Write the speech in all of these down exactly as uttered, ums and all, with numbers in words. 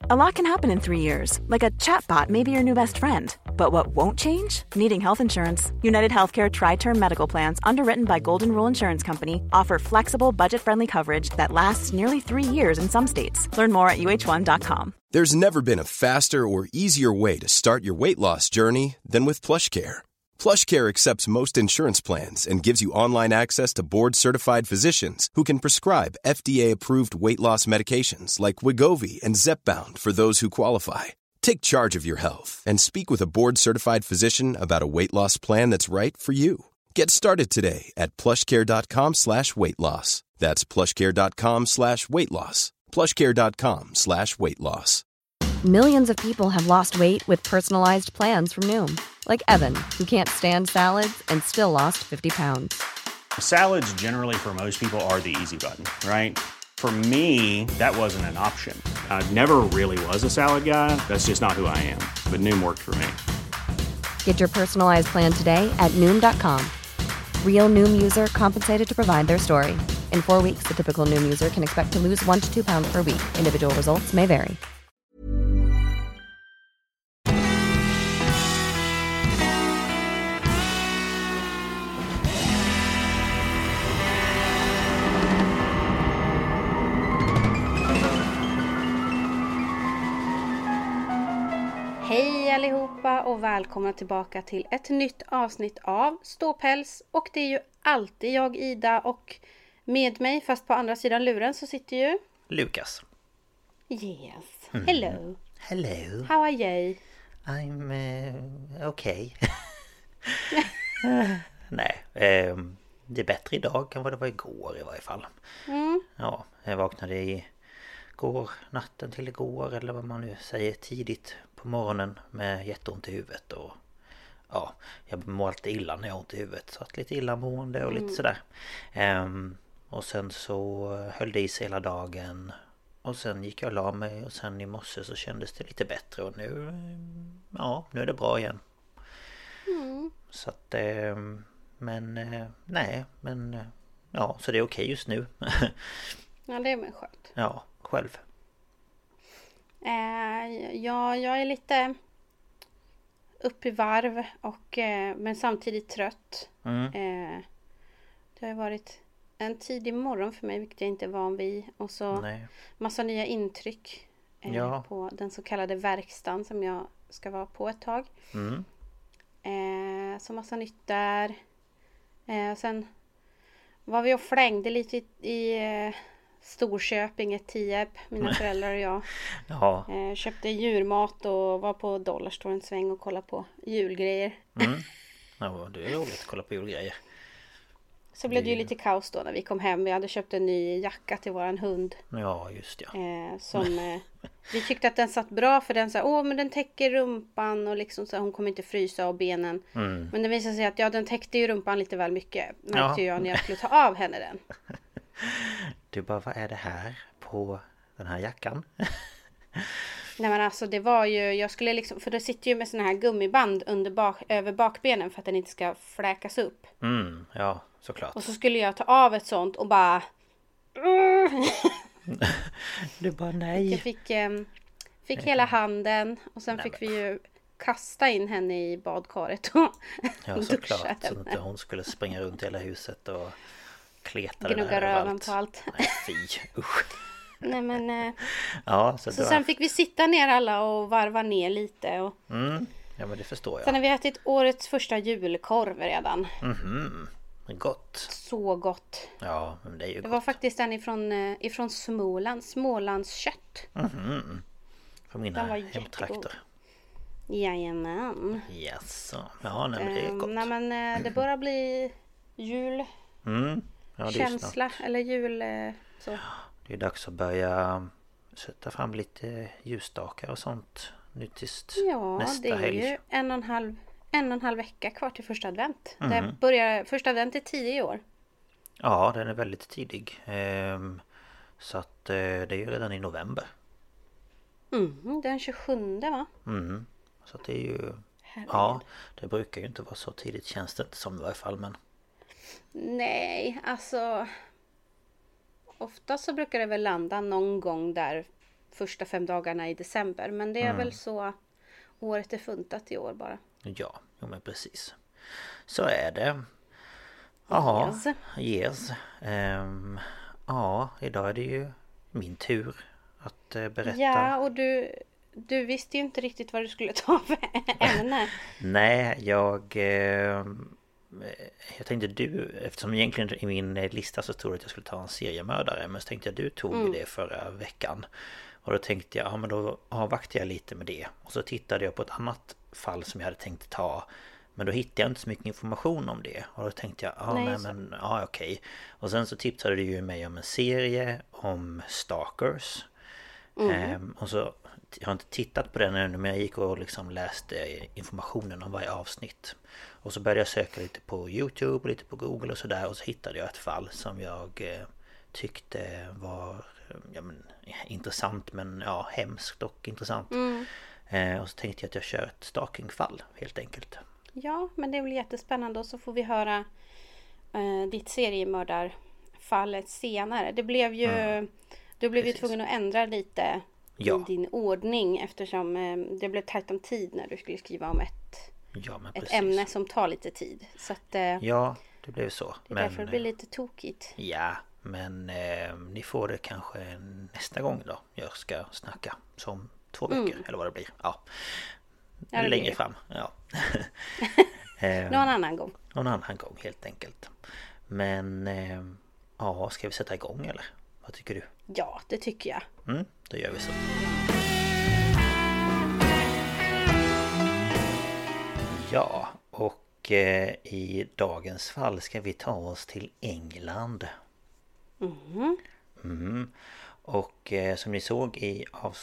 A lot can happen in three years, like a chatbot may be your new best friend. But what won't change? Needing health insurance. United Healthcare Tri-Term Medical Plans, underwritten by Golden Rule Insurance Company, offer flexible, budget-friendly coverage that lasts nearly three years in some states. Learn more at U H one dot com. There's never been a faster or easier way to start your weight loss journey than with PlushCare. PlushCare accepts most insurance plans and gives you online access to board-certified physicians who can prescribe F D A-approved weight loss medications like Wegovy and Zepbound for those who qualify. Take charge of your health and speak with a board-certified physician about a weight loss plan that's right for you. Get started today at plushcare.com slash weight loss. That's plushcare.com slash weight loss. plushcare.com slash weight loss. Millions of people have lost weight with personalized plans from Noom. Like Evan, who can't stand salads and still lost fifty pounds. Salads generally for most people are the easy button, right? For me, that wasn't an option. I never really was a salad guy. That's just not who I am. But Noom worked for me. Get your personalized plan today at Noom dot com. Real Noom user compensated to provide their story. In four weeks, the typical Noom user can expect to lose one to two pounds per week. Individual results may vary. Hej allihopa och välkomna tillbaka till ett nytt avsnitt av Ståpäls. Och det är ju alltid jag, Ida, och med mig, fast på andra sidan luren, så sitter ju Lukas. Yes, hello. Mm. Hello. How are you? I'm uh, okay. uh, nej, uh, det är bättre idag än vad det var igår i varje fall. Mm. Ja, jag vaknade i går, natten till igår, eller vad man nu säger, tidigt på morgonen med jätteont i huvudet. Och ja, jag mår alltid illa när jag har ont i huvudet, så att lite illamående och lite mm. sådär. Um, och sen så höll det i sig hela dagen. Och sen gick jag och la mig, och sen i morse så kändes det lite bättre. Och nu, ja, nu är det bra igen. Mm. Så att, men nej, men ja, så det är okej just nu. Ja, det är väl skönt. Ja, själv. Eh, ja, jag är lite upp i varv och, eh, men samtidigt trött. Mm. Eh, det har varit en tidig morgon för mig, vilket jag inte är van vid. Och så Nej. massa nya intryck eh, ja. på den så kallade verkstaden som jag ska vara på ett tag. Mm. Eh, så massa nytt där. Eh, sen var vi och flängde lite i... i eh, Storköping, ett Tierp, mina föräldrar och jag. Ja. eh, köpte djurmat och var på Dollarstore en sväng och kollade på julgrejer. Mm. Ja, det är roligt att kolla på julgrejer. Så blev det ju lite kaos då när vi kom hem. Vi hade köpt en ny jacka till våran hund. Ja, just ja. Eh, som eh, vi tyckte att den satt bra, för den sa, åh men den täcker rumpan och liksom så hon kommer inte frysa av benen. Mm. Men det visade sig att ja, den täckte ju rumpan lite väl mycket. Märkte ja. jag när jag skulle ta av henne den. Du bara, vad är det här på den här jackan? Nej men alltså det var ju, jag skulle liksom, för det sitter ju med såna här gummiband under bak, över bakbenen för att den inte ska fläkas upp. Mm, ja, såklart. Och så skulle jag ta av ett sånt och bara... Du bara, nej. Jag fick, um, fick hela handen och sen nej, fick men... vi ju kasta in henne i badkaret och ja, såklart, så inte hon skulle springa runt i hela huset och kleta gnugga röven på allt. Nej, fy, usch. Nej men eh, ja, så, så då... sen fick vi sitta ner alla och varva ner lite och... mm, ja men det förstår jag. Sen har vi ätit årets första julkorv redan. Mhm. Gott. Så gott. Ja, men det är ju Det gott. var faktiskt en ifrån, ifrån Småland, Smålands kött. Mhm. Från mina hemtrakter. Jajamän. Yes. Ja, nej, men det är gott. Um, nej men det börjar bli jul. Mm. Ja, det känsla eller jul så. Det är dags att börja sätta fram lite ljusstakar och sånt nu tills ja, nästa helg. Ja, det är ju en och en halv en och en halv vecka kvar till första advent. Mm. Det börjar, första advent är tidig i år. Ja, den är väldigt tidig. Ehm, så att eh, det är ju redan i november. Mm, den tjugosjunde va? Mm. Så att det är ju Herregud. Ja, det brukar ju inte vara så tidigt, känns det inte som i varje fall, men nej, alltså ofta så brukar det väl landa någon gång där första fem dagarna i december. Men det är mm. väl så året är funtat i år bara. Ja, jo men precis. Så är det. Jaha, yes. yes. Um, ja, idag är det ju min tur att uh, berätta. Ja, och du, du visste ju inte riktigt vad du skulle ta för ämne. Nej, jag... Uh, jag tänkte du, eftersom egentligen i min lista så stod det att jag skulle ta en seriemördare, men så tänkte jag du tog mm. det förra veckan. Och då tänkte jag, ja men då avvaktar jag lite med det. Och så tittade jag på ett annat fall som jag hade tänkt ta. Men då hittade jag inte så mycket information om det. Och då tänkte jag, ja nej, nej men, ja okej. Och sen så tipsade du ju mig om en serie om Stalkers. Mm. Ehm, och så, jag har inte tittat på den ännu, men jag gick och liksom läste informationen om varje avsnitt. Och så började jag söka lite på YouTube och lite på Google och sådär. Och så hittade jag ett fall som jag eh, tyckte var ja, men, intressant, men ja, hemskt och intressant. Mm. Eh, och så tänkte jag att jag kör ett stalkingfall helt enkelt. Ja, men det blir jättespännande och så får vi höra eh, ditt seriemördarfallet senare. Det blev ju, mm. du blev Precis. ju tvungen att ändra lite ja. i din ordning eftersom eh, det blev tajt om tid när du skulle skriva om ett, ja, ett ämne som tar lite tid. Så att, eh, ja, det blev så. Det är men, därför det blir lite tokigt. Ja, men eh, ni får det kanske nästa gång då. Jag ska snacka som två veckor mm. eller vad det blir. Ja. Ja, längre blir. fram. Ja. Någon annan gång. Någon annan gång helt enkelt. Men eh, ja, ska vi sätta igång eller? Vad tycker du? Ja, det tycker jag. Mm, då gör vi så. Ja, och eh, i dagens fall ska vi ta oss till England. Mm. Mm. Och eh, som ni såg i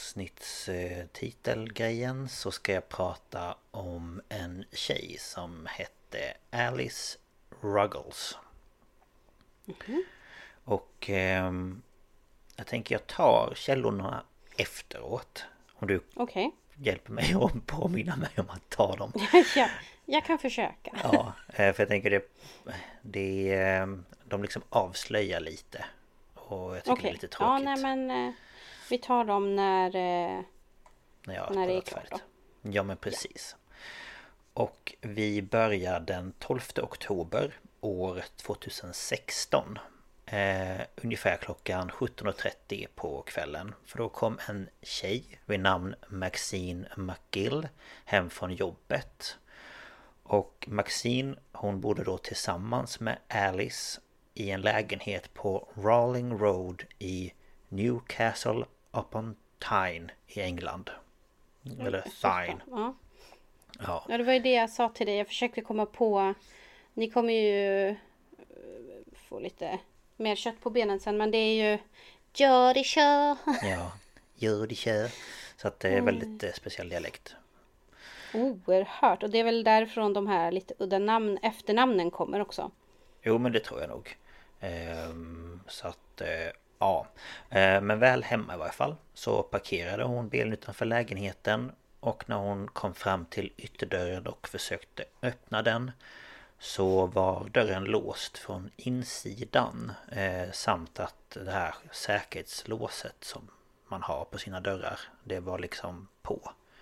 avsnittstitelgrejen så ska jag prata om en tjej som hette Alice Ruggles. Mm-hmm. Och eh, jag tänker jag tar källorna efteråt. Om du okay. hjälper mig att påminna mig om att ta dem. Ja, jag kan försöka. Ja, för jag tänker det, det de liksom avslöjar lite. Och jag tycker okay. det är lite tråkigt. Ja, nej men eh, vi tar dem när, eh, när, jag när det är klart då. Ja, men precis. Ja. Och vi börjar den tolfte oktober år tjugohundrasexton. Eh, ungefär klockan sjutton och trettio på kvällen. För då kom en tjej vid namn Maxine McGill hem från jobbet. Och Maxine, hon bodde då tillsammans med Alice i en lägenhet på Rowling Road i Newcastle upon Tyne i England. Mm, Eller Tyne. Ja. Ja. ja, det var ju det jag sa till dig. Jag försökte komma på... Ni kommer ju få lite mer kött på benen sen. Men det är ju Jordisha. Ja, Jordisha. Så att det är väldigt mm. speciell dialekt. Oerhört. Och det är väl därifrån de här lite udda namn, efternamnen kommer också. Jo, men det tror jag nog. Ehm, så att, eh, ja. Ehm, men väl hemma i varje fall så parkerade hon bilen utanför lägenheten. Och när hon kom fram till ytterdörren och försökte öppna den så var dörren låst från insidan. Eh, samt att det här säkerhetslåset som man har på sina dörrar, det var liksom på.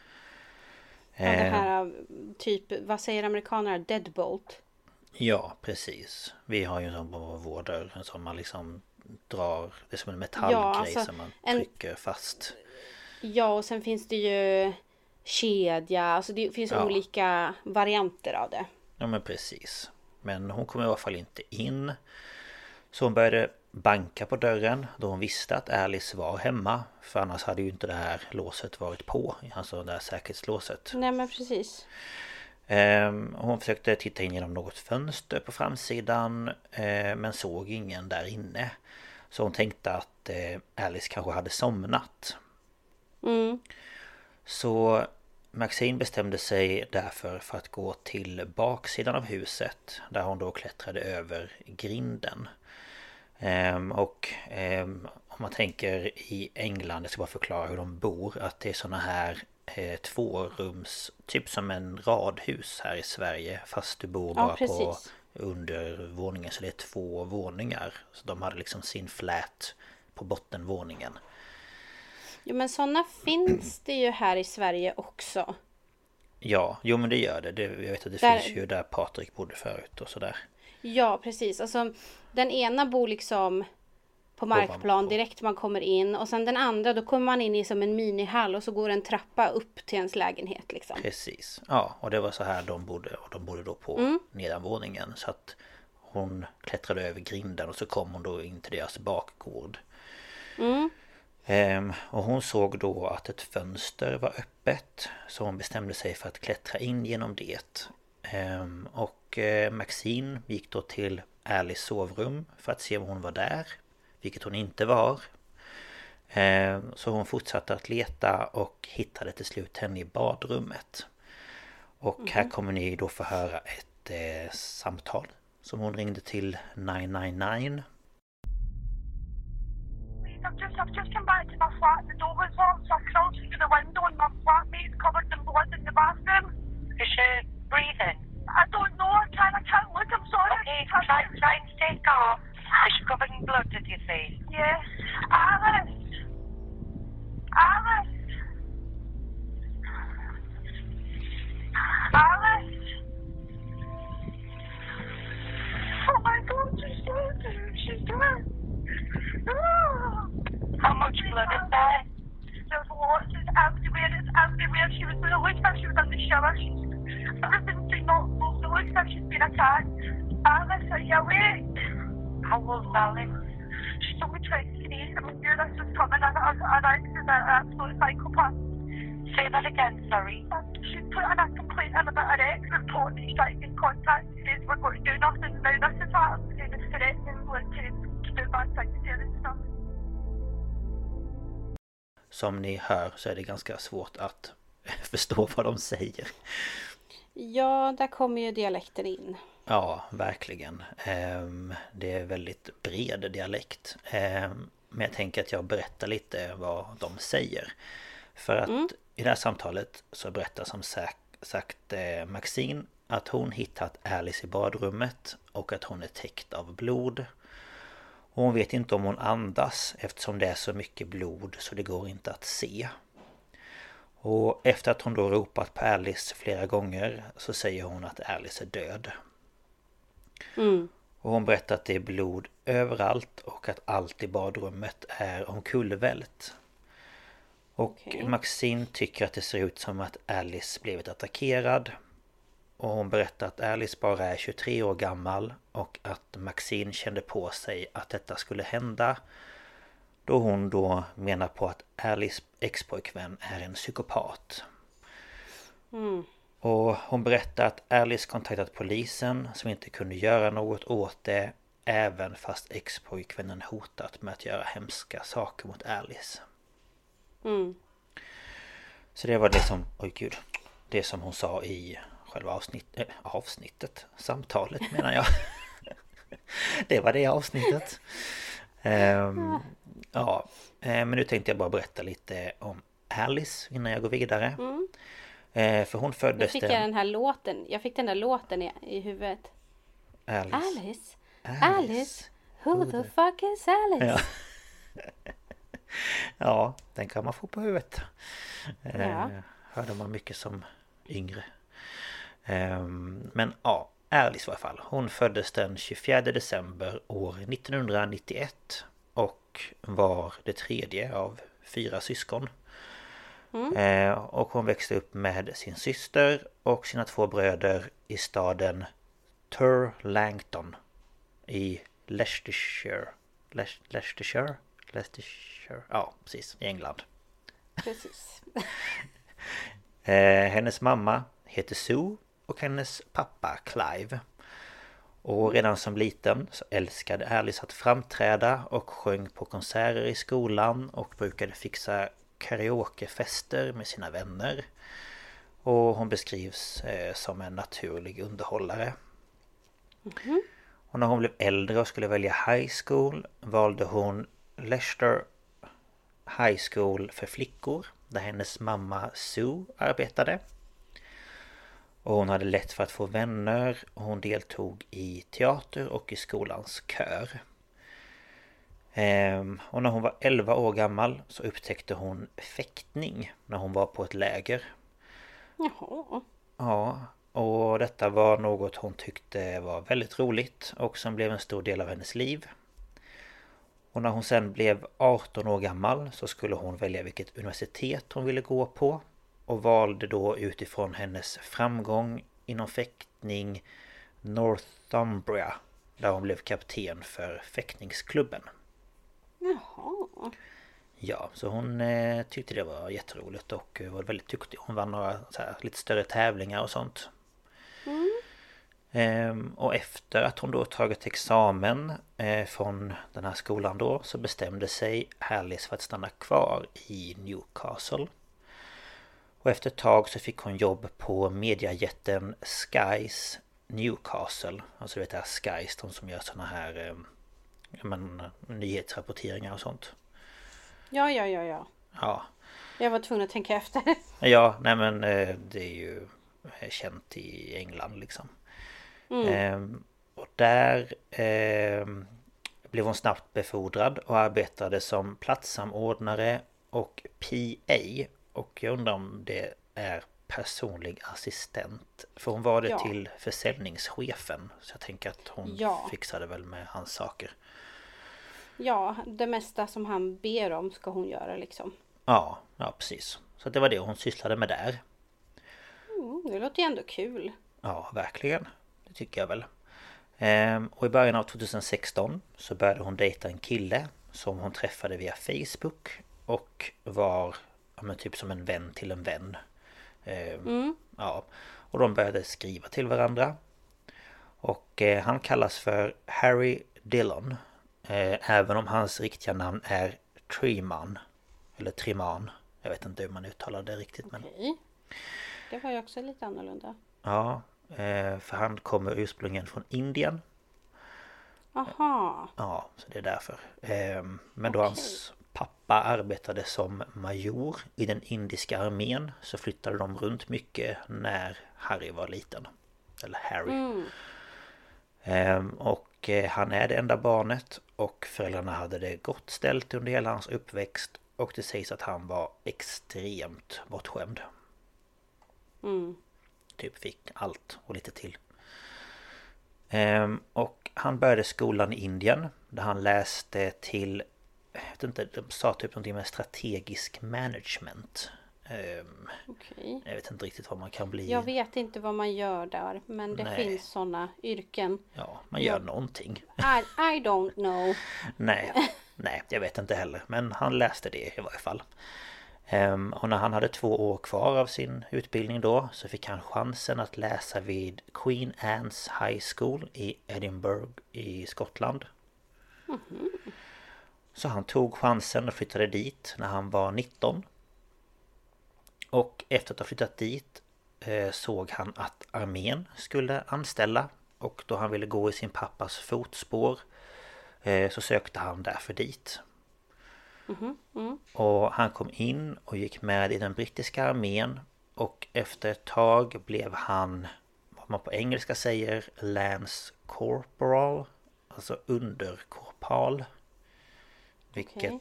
Ja, det här typ, vad säger amerikanerna? Deadbolt. Ja, precis. Vi har ju en sån på vår dörr som man liksom drar, det är som en metallgrej ja, alltså, som man trycker en... fast. Ja, och sen finns det ju kedja, alltså det finns ja. olika varianter av det. Ja, men precis. Men hon kom i alla fall inte in. Så hon började banka på dörren då hon visste att Alice var hemma. För annars hade ju inte det här låset varit på. Alltså det här säkerhetslåset. Nej, men precis. Um, hon försökte titta in genom något fönster på framsidan. Uh, men såg ingen där inne. Så hon tänkte att uh, Alice kanske hade somnat. Mm. Så Maxine bestämde sig därför för att gå till baksidan av huset. Där hon då klättrade över grinden. Um, och um, om man tänker i England, jag ska bara förklara hur de bor. Att det är såna här eh, tvårums, typ som en radhus här i Sverige. Fast du bor bara ja, på undervåningen, så det är två våningar. Så de hade liksom sin flat på bottenvåningen. Jo, men sådana finns det ju här i Sverige också. Ja, jo men det gör det. det jag vet att det där... finns ju där Patrik bodde förut och sådär. Ja, precis. Alltså, den ena bor liksom på markplan direkt man kommer in. Och sen den andra, då kommer man in i som en minihall och så går en trappa upp till ens lägenhet liksom. Precis. Ja, och det var så här de bodde. Och de bodde då på mm. nedanvåningen. Så att hon klättrade över grinden och så kom hon då in till deras bakgård. Mm. Ehm, och hon såg då att ett fönster var öppet. Så hon bestämde sig för att klättra in genom det. Ehm, och eh, Maxine gick då till Alice sovrum för att se om hon var där. Vilket hon inte var. Ehm, så hon fortsatte att leta och hittade till slut henne i badrummet. Och mm. här kommer ni då få höra ett eh, samtal som hon ringde till nio nio nio. I've just, I've just come back to my flat. The door was locked, so I crawled through the window and my flatmate's covered in blood in the bathroom. Is she breathing? I don't know. I can't, I can't look. I'm sorry. Okay, try, try and stay calm. Is she covered in blood, did you say? Yes. Alice! Alice! Alice! Oh my God, she's dead. She's dead. Oh. How much blood is there? There's lots. It's everywhere. It's everywhere. She was, it looks like she was in the shower. She's, everything's been knocked loose. It looks like she's been attacked. Alice, are you awake? How old's Alice? She's only twenty-three. I mean, knew this was coming. And I, I, I, an absolute psychopath. Say that again, sorry. She's put in a complaint in about her ex report. He's trying to get in contact. He says we're going to do nothing. Now this is what I'm saying. It's threatening, like, to do bad things to her and stuff. Som ni hör så är det ganska svårt att förstå vad de säger. Ja, där kommer ju dialekten in. Ja, verkligen. Det är väldigt bred dialekt. Men jag tänker att jag berättar lite vad de säger. För att mm. i det här samtalet så berättar som sagt Maxine att hon hittat Alice i badrummet och att hon är täckt av blod. Och hon vet inte om hon andas eftersom det är så mycket blod så det går inte att se. Och efter att hon då ropat på Alice flera gånger så säger hon att Alice är död. Mm. Och hon berättar att det är blod överallt och att allt i badrummet är omkullvält. Och okay. Maxine tycker att det ser ut som att Alice blivit attackerad. Och hon berättar att Alice bara är tjugotre år gammal och att Maxine kände på sig att detta skulle hända. Då hon då menar på att Alice ex-pojkvän är en psykopat. Mm. Och hon berättar att Alice kontaktat polisen som inte kunde göra något åt det. Även fast ex-pojkvännen hotat med att göra hemska saker mot Alice. Mm. Så det var liksom, oj gud, det som hon sa i själva avsnitt, äh, avsnittet, samtalet menar jag. Det var det avsnittet. Um, ja, men nu tänkte jag bara berätta lite om Alice innan jag går vidare. Mm. Uh, för hon föddes... Nu fick jag den här låten, jag fick den där låten i, i huvudet. Alice. Alice. Alice. Alice. Who, Who the, the fuck is Alice? Ja. Ja, den kan man få på huvudet. Ja. Uh, hörde man mycket som yngre. Um, men ja, Alice i alla fall. Hon föddes den tjugofjärde december år nittonhundranittioett och var det tredje av fyra syskon. Mm. Eh, och hon växte upp med sin syster och sina två bröder i staden Turlangton i Leicestershire. Le- Leicestershire? Leicestershire? Ja, precis. I England. Precis. eh, hennes mamma heter Sue och hennes pappa Clive. Och redan som liten så älskade Alice att framträda och sjöng på konserter i skolan och brukade fixa karaokefester med sina vänner. Och hon beskrivs eh, som en naturlig underhållare. Mm-hmm. Och när hon blev äldre och skulle välja high school valde hon Leicester High School för flickor där hennes mamma Sue arbetade. Och hon hade lätt för att få vänner och hon deltog i teater och i skolans kör. Ehm, och när hon var elva år gammal så upptäckte hon fäktning när hon var på ett läger. Jaha. Ja, och detta var något hon tyckte var väldigt roligt och som blev en stor del av hennes liv. Och när hon sen blev arton år gammal så skulle hon välja vilket universitet hon ville gå på och valde då utifrån hennes framgång inom fäktning Northumbria, där hon blev kapten för fäktningsklubben. Jaha. Ja, så hon eh, tyckte det var jätteroligt och var väldigt duktig. Hon vann några så här, lite större tävlingar och sånt. Mm. Ehm, och efter att hon då tagit examen eh, från den här skolan då så bestämde sig Alice för att stanna kvar i Newcastle. Och efter ett tag så fick hon jobb på mediajätten Sky's Newcastle. Alltså du vet det här Sky's, de som gör såna här eh, men, nyhetsrapporteringar och sånt. Ja, ja, ja, ja. Ja. Jag var tvungen att tänka efter. Ja, nej men eh, det är ju känt i England liksom. Mm. Ehm, och där eh, blev hon snabbt befordrad och arbetade som platssamordnare och P A. Och jag undrar om det är personlig assistent. För hon var det Ja. till försäljningschefen. Så jag tänker att hon Ja. fixade väl med hans saker. Ja, det mesta som han ber om ska hon göra liksom. Ja, ja precis. Så det var det hon sysslade med där. Mm, det låter ju ändå kul. Ja, verkligen. Det tycker jag väl. Ehm, och i början av tjugohundrasexton så började hon dejta en kille som hon träffade via Facebook. Och var ja, men typ som en vän till en vän. Ehm, Mm. Ja, och de började skriva till varandra. Och eh, han kallas för Harry Dillon. Eh, även om hans riktiga namn är Treman. Eller Triman. Jag vet inte hur man uttalar det riktigt. Men... Okej. Det var ju också lite annorlunda. Ja, eh, för han kommer ursprungligen från Indien. Aha. Ja, så det är därför. Eh, men då Okej. hans pappa arbetade som major i den indiska armén så flyttade de runt mycket när Harry var liten. Eller Harry. Mm. Eh, och eh, han är det enda barnet och föräldrarna hade det gott ställt under hela hans uppväxt. Och det sägs att han var extremt bortskämd. Mm. Typ fick allt och lite till. Ehm, och han började skolan i Indien. Där han läste till... Jag vet inte, de sa typ någonting med strategisk management. Ehm, Okej. jag vet inte riktigt vad man kan bli. Jag vet inte vad man gör där. Men det Nej. finns sådana yrken. Ja, man gör Ja. någonting. I, I don't know. Nej, nej, jag vet inte heller. Men han läste det i varje fall. Ehm, och när han hade två år kvar av sin utbildning då så fick han chansen att läsa vid Queen Anne's High School i Edinburgh i Skottland. Mm-hmm. Så han tog chansen och flyttade dit när han var nitton. Och efter att ha flyttat dit eh, såg han att armén skulle anställa. Och då han ville gå i sin pappas fotspår eh, så sökte han därför dit. Mm-hmm. Mm. Och han kom in och gick med i den brittiska armén. Och efter ett tag blev han, vad man på engelska säger, Lance Corporal. Alltså underkorpal. Vilket Okej.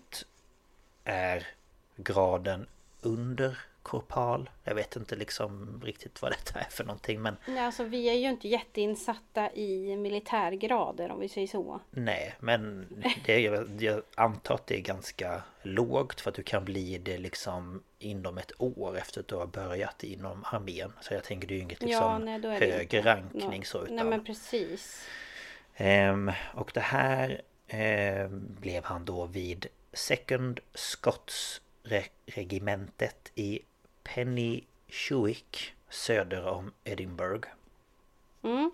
är graden under korpal. Jag vet inte liksom riktigt vad detta är för någonting, men Nej, alltså vi är ju inte jätteinsatta i militärgrader om vi säger så. nej, men det är, jag antar att det är ganska lågt för att du kan bli det liksom inom ett år efter att du har börjat inom armén. Så jag tänker det är ju inget liksom Ja, nej, då är det högre inte. rankning Nå- så utan... Nej, men precis. Ehm, och det här ehm, blev han då vid Second Scots re- regementet i Peninshuik söder om Edinburgh. Mm.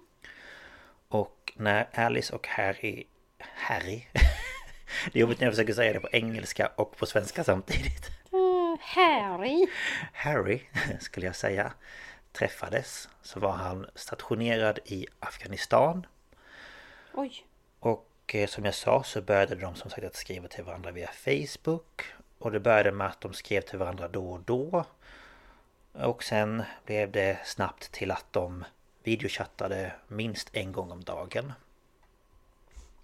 Och när Alice och Harry... Harry? Det är jobbigt när jag försöker säga det på engelska och på svenska samtidigt. Uh, Harry. Harry, skulle jag säga, träffades så var han stationerad i Afghanistan. Oj. Och eh, som jag sa så började de som sagt att skriva till varandra via Facebook. Och det började med att de skrev till varandra då och då. Och sen blev det snabbt till att de videochattade minst en gång om dagen.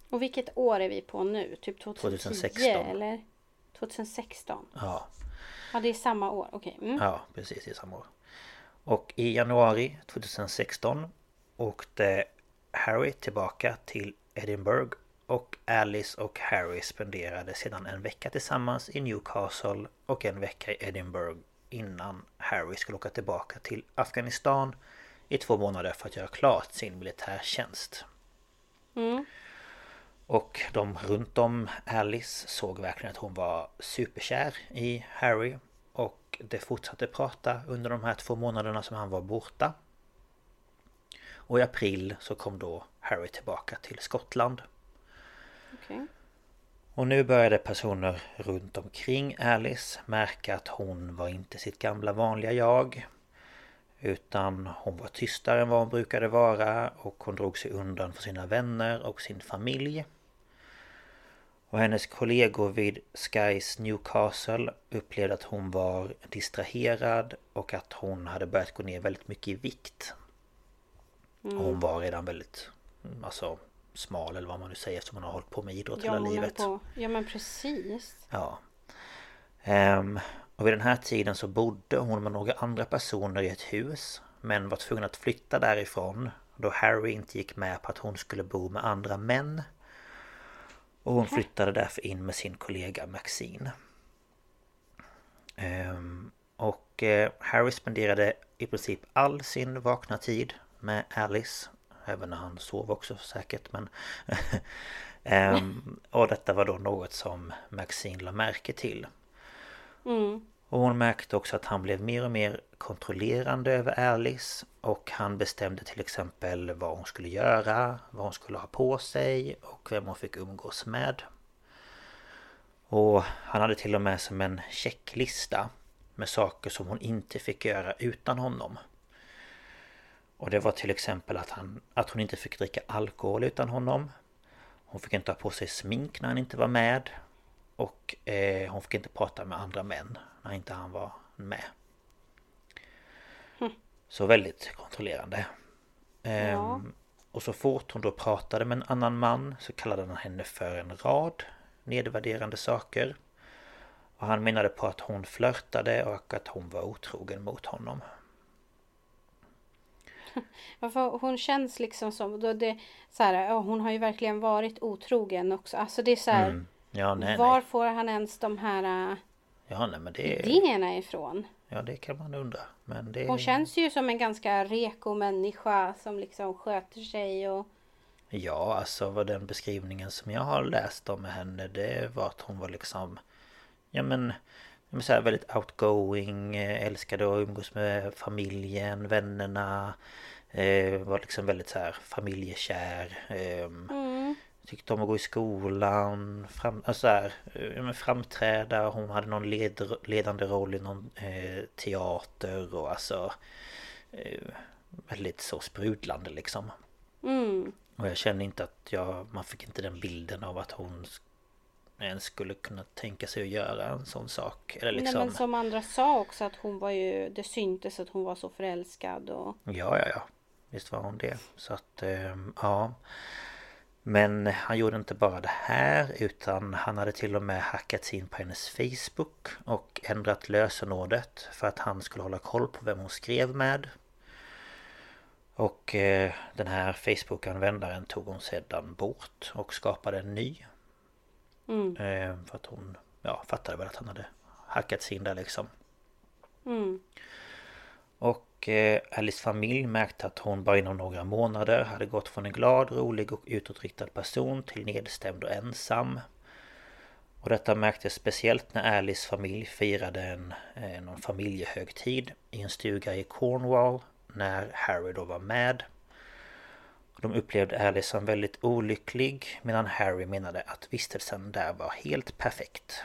Och vilket år är vi på nu? Typ tjugohundratio tjugohundrasexton. Eller tjugohundrasexton? Ja. Ja, det är samma år. Okej. Okay. Mm. Ja, precis, det är samma år. Och i januari tjugohundrasexton åkte Harry tillbaka till Edinburgh och Alice och Harry spenderade sedan en vecka tillsammans i Newcastle och en vecka i Edinburgh innan Harry skulle åka tillbaka till Afghanistan i två månader för att göra klart sin militärtjänst. Mm. Och de runt om Alice såg verkligen att hon var superkär i Harry. Och det fortsatte prata under de här två månaderna som han var borta. Och i april så kom då Harry tillbaka till Skottland. Okay. Och nu började personer runt omkring Alice märka att hon var inte sitt gamla vanliga jag. Utan hon var tystare än vad hon brukade vara och hon drog sig undan för sina vänner och sin familj. Och hennes kollegor vid Skys Newcastle upplevde att hon var distraherad och att hon hade börjat gå ner väldigt mycket i vikt. Mm. Hon var redan väldigt alltså, smal eller vad man nu säger eftersom hon har hållit på med idrott ja, hela livet. På. Ja men precis. Ja. Um, och vid den här tiden så bodde hon med några andra personer i ett hus men var tvungen att flytta därifrån då Harry inte gick med på att hon skulle bo med andra män. Och hon flyttade därför in med sin kollega Maxine. Um, och uh, Harry spenderade i princip all sin vakna tid med Alice. Även när han sov också säkert. Men um, och detta var då något som Maxine la märke till. Mm. Och hon märkte också att han blev mer och mer kontrollerande över Alice. Och han bestämde till exempel vad hon skulle göra, vad hon skulle ha på sig och vem hon fick umgås med. Och han hade till och med som en checklista med saker som hon inte fick göra utan honom. Och det var till exempel att, han, att hon inte fick dricka alkohol utan honom. Hon fick inte ha på sig smink när han inte var med. Och eh, hon fick inte prata med andra män när inte han var med. Mm. Så väldigt kontrollerande. Ja. Ehm, och så fort hon då pratade med en annan man så kallade han henne för en rad nedvärderande saker. Och han menade på att hon flörtade och att hon var otrogen mot honom. Ja, för hon känns liksom som då det, så här, ja, hon har ju verkligen varit otrogen också. Alltså det är så här, mm. ja, nej, var nej. får han ens de här ja, nej, men det... idéerna ifrån? Ja, det kan man undra. Men det... Hon känns ju som en ganska reko människa som liksom sköter sig och... Ja, alltså vad den beskrivningen som jag har läst om henne, det var att hon var liksom... Ja, men... Så här, väldigt outgoing, älskade att umgås med familjen, vännerna, eh, var liksom väldigt så här familjekär, eh, mm. tyckte om att gå i skolan, fram, alltså här, eh, framträda, hon hade någon led, ledande roll i någon eh, teater och alltså eh, väldigt så sprudlande liksom. Mm. Och jag känner inte att jag, man fick inte den bilden av att hon ens skulle kunna tänka sig att göra en sån sak. Eller liksom... Nej, men som andra sa också att hon var ju, det syntes att hon var så förälskad och... Ja, ja, ja. Visst var hon det. Så att, eh, ja. Men han gjorde inte bara det här utan han hade till och med hackat in på hennes Facebook och ändrat lösenordet för att han skulle hålla koll på vem hon skrev med. Och eh, den här Facebook-användaren tog hon sedan bort och skapade en ny. Mm. Eh, för att hon ja, fattade väl att han hade hackat sig in där liksom. Mm. Och eh, Alice familj märkte att hon bara inom några månader hade gått från en glad, rolig och utåtriktad person till nedstämd och ensam. Och detta märktes speciellt när Alice familj firade en, eh, någon familjehögtid i en stuga i Cornwall när Harry då var med. De upplevde Alice som väldigt olycklig medan Harry menade att vistelsen där var helt perfekt.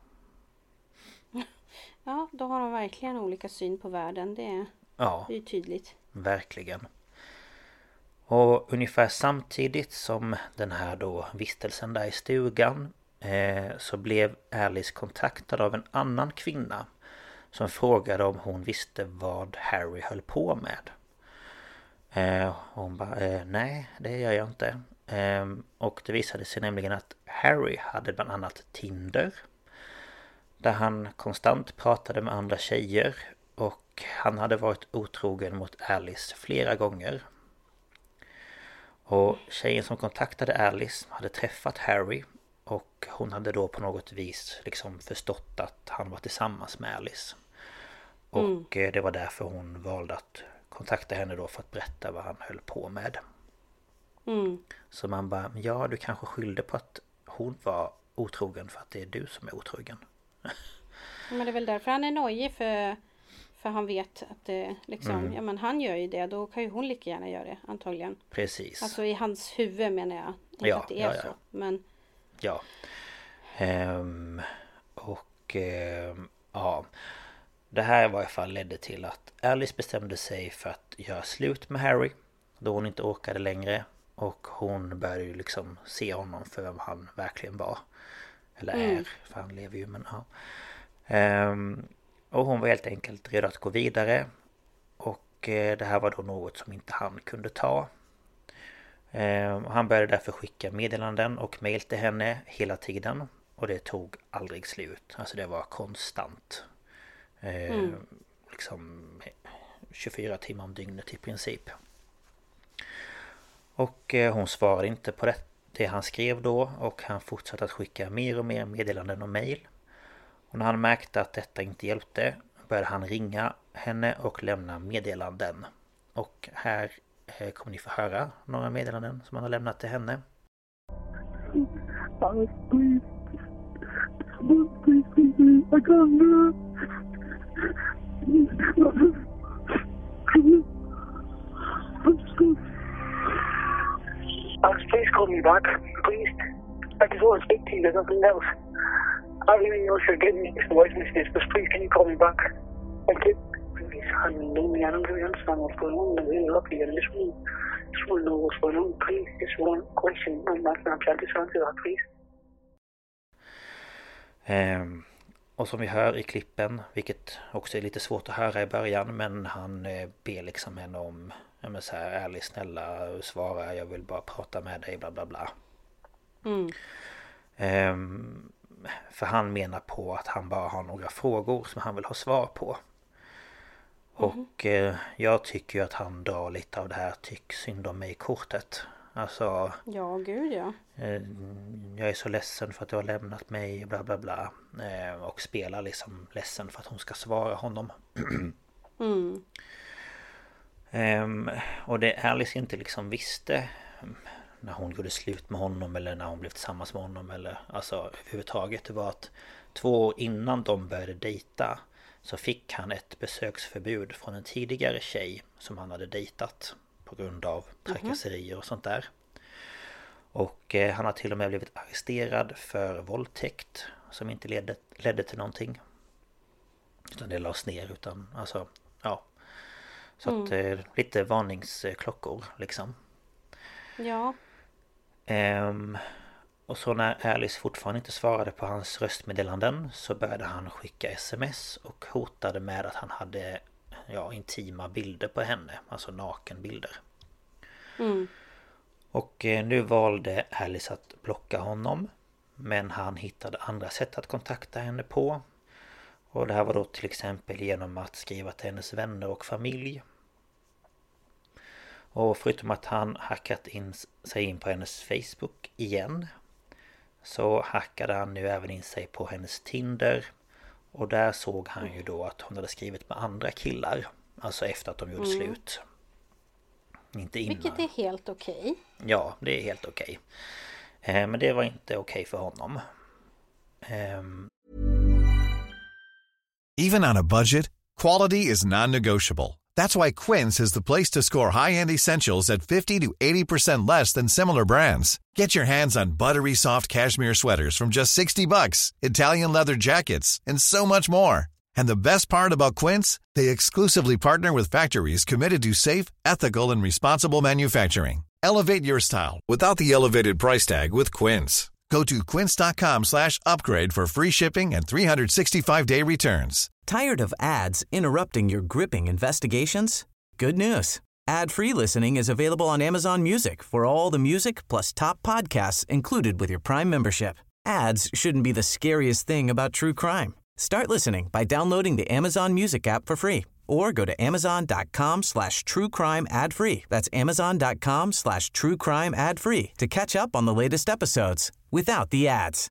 Ja, då har de verkligen olika syn på världen. Det är, ja, det är tydligt. Verkligen. Och ungefär samtidigt som den här då vistelsen där i stugan eh, så blev Alice kontaktad av en annan kvinna som frågade om hon visste vad Harry höll på med. Eh, hon bara, eh, nej det gör jag inte. Ehm, och det visade sig nämligen att Harry hade bland annat Tinder. Där han konstant pratade med andra tjejer. Och han hade varit otrogen mot Alice flera gånger. Och tjejen som kontaktade Alice hade träffat Harry. Och hon hade då på något vis liksom förstått att han var tillsammans med Alice. Och mm. det var därför hon valde att kontakta henne då för att berätta vad han höll på med. Mm. Så man bara, ja du kanske skyllde på att hon var otrogen för att det är du som är otrogen. Men det är väl därför han är nojig, för, för han vet att det liksom, mm. ja men han gör ju det, då kan ju hon lika gärna göra det antagligen. Precis. Alltså i hans huvud menar jag, inte ja, att det är ja, ja. så. Men... Ja. Ehm, och ehm, ja. Det här i varje fall ledde till att Alice bestämde sig för att göra slut med Harry. Då hon inte orkade längre. Och hon började ju liksom se honom för vem han verkligen var. Eller mm. är, för han lever ju, men ja. Ehm, och hon var helt enkelt redo att gå vidare. Och eh, det här var då något som inte han kunde ta. Ehm, han började därför skicka meddelanden och mejl till henne hela tiden. Och det tog aldrig slut. Alltså det var konstant. Ehm, mm. Liksom tjugofyra timmar om dygnet i princip. Och eh, hon svarade inte på det, det han skrev då. Och han fortsatte att skicka mer och mer meddelanden och mejl. Och när han märkte att detta inte hjälpte började han ringa henne och lämna meddelanden. Och här eh, kommer ni få höra några meddelanden som han har lämnat till henne. Alice, please. Please, please, please. I can't do it. Alice, please call me back. Please. I just want to speak to you. There's nothing else. I really know you're getting me this voice messages, but please can you call me back? I did really sadly lonely. I don't really understand what's going on. I'm really lucky. I just want, just want to know what's going on. Please, just one question. I'm not going to just answer that, please. Um, och som vi hör i klippen, vilket också är lite svårt att höra i början, men han eh, ber liksom henne om, ja men så här, ärligt, snälla, svara, jag vill bara prata med dig, bla bla bla. Mm. Um, För han menar på att han bara har några frågor som han vill ha svar på. Mm. Och eh, jag tycker ju att han drar lite av det här tyck synd om mig kortet. Alltså... Ja, gud ja. Eh, jag är så ledsen för att du har lämnat mig, bla bla bla. Eh, och spelar liksom ledsen för att hon ska svara honom. mm. eh, och det Alice inte liksom visste... när hon gjorde slut med honom eller när hon blev tillsammans med honom eller alltså överhuvudtaget, det var att två år innan de började dejta så fick han ett besöksförbud från en tidigare tjej som han hade dejtat på grund av trakasserier och sånt där. Och eh, han har till och med blivit arresterad för våldtäkt som inte ledde, ledde till någonting. Utan det lades ner, utan alltså ja. Så mm. att eh, lite varningsklockor liksom. Ja. Um, och så när Alice fortfarande inte svarade på hans röstmeddelanden så började han skicka sms och hotade med att han hade ja, intima bilder på henne, alltså nakenbilder. Mm. Och eh, nu valde Alice att blocka honom, men han hittade andra sätt att kontakta henne på. Och det här var då till exempel genom att skriva till hennes vänner och familj. Och förutom att han hackat in sig in på hennes Facebook igen, så hackade han nu även in sig på hennes Tinder. Och där såg han ju då att hon hade skrivit med andra killar. Alltså efter att de gjorde mm. slut. Inte innan. Vilket är helt okej. Okay. Ja, det är helt okej. Okay. Eh, men det var inte okej okay för honom. Eh. Even on a budget, quality is non-negotiable. That's why Quince is the place to score high-end essentials at fifty to eighty percent less than similar brands. Get your hands on buttery soft cashmere sweaters from just sixty bucks, Italian leather jackets, and so much more. And the best part about Quince, they exclusively partner with factories committed to safe, ethical, and responsible manufacturing. Elevate your style without the elevated price tag with Quince. Go to quince.com slash upgrade for free shipping and three sixty-five day returns. Tired of ads interrupting your gripping investigations? Good news. Ad-free listening is available on Amazon Music for all the music plus top podcasts included with your Prime membership. Ads shouldn't be the scariest thing about true crime. Start listening by downloading the Amazon Music app for free or go to amazon.com slash true crime ad free. That's amazon.com slash true crime ad free to catch up on the latest episodes without the ads.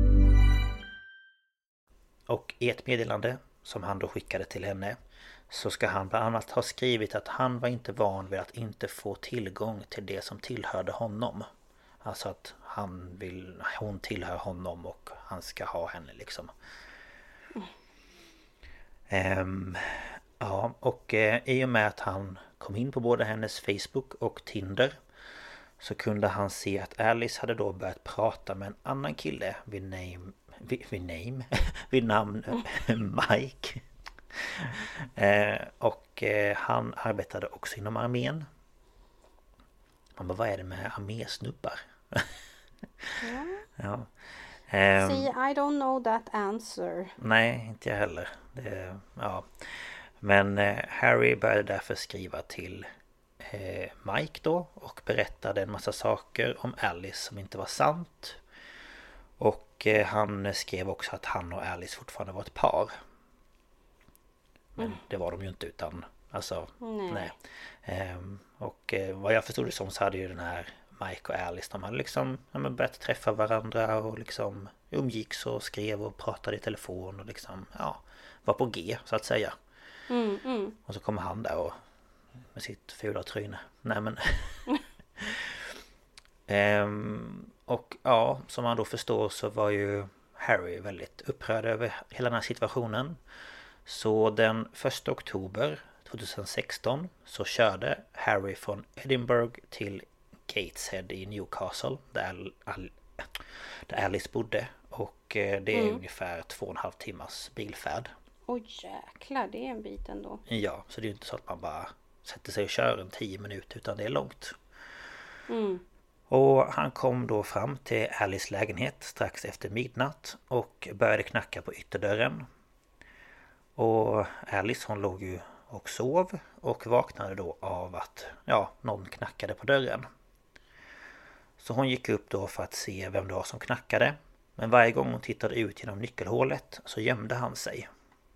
Och i ett meddelande som han då skickade till henne så ska han bland annat ha skrivit att han var inte van vid att inte få tillgång till det som tillhörde honom. Alltså att han vill, hon tillhör honom och han ska ha henne liksom. Mm. Um, ja, och uh, i och med att han kom in på både hennes Facebook och Tinder så kunde han se att Alice hade då börjat prata med en annan kille vid name vid, vid name vid namn mm. Mike. Eh, och eh, han arbetade också inom armén. Man bara, vad är det med armésnubbar? Ja. Ja. Um, See, I don't know that answer. Nej, inte jag heller. Det, ja. Men eh, Harry började därför skriva till eh, Mike då och berättade en massa saker om Alice som inte var sant. Och eh, han skrev också att han och Alice fortfarande var ett par. Men mm. det var de ju inte utan alltså nej, nej. Ehm, och eh, vad jag förstod det som så hade ju den här Mike och Alice, de hade liksom ja, men börjat träffa varandra och liksom umgicks och skrev och pratade i telefon och liksom ja, var på G så att säga. Mm, mm. Och så kommer han där och med sitt fula tryne. Nej men ehm, och ja, som man då förstår så var ju Harry väldigt upprörd över hela den här situationen. Så den första oktober tjugohundrasexton så körde Harry från Edinburgh till Gateshead i Newcastle där, Al- där Alice bodde. Och det är mm. ungefär två och en halv timmars bilfärd. Oj jäklar, det är en bit ändå. Ja, så det är ju inte så att man bara sätter sig och kör en tio minuter utan det är långt. Mm. Och han kom då fram till Alice lägenhet strax efter midnatt och började knacka på ytterdörren. Och Alice hon låg ju och sov och vaknade då av att ja, någon knackade på dörren. Så hon gick upp då för att se vem det var som knackade. Men varje gång hon tittade ut genom nyckelhålet så gömde han sig.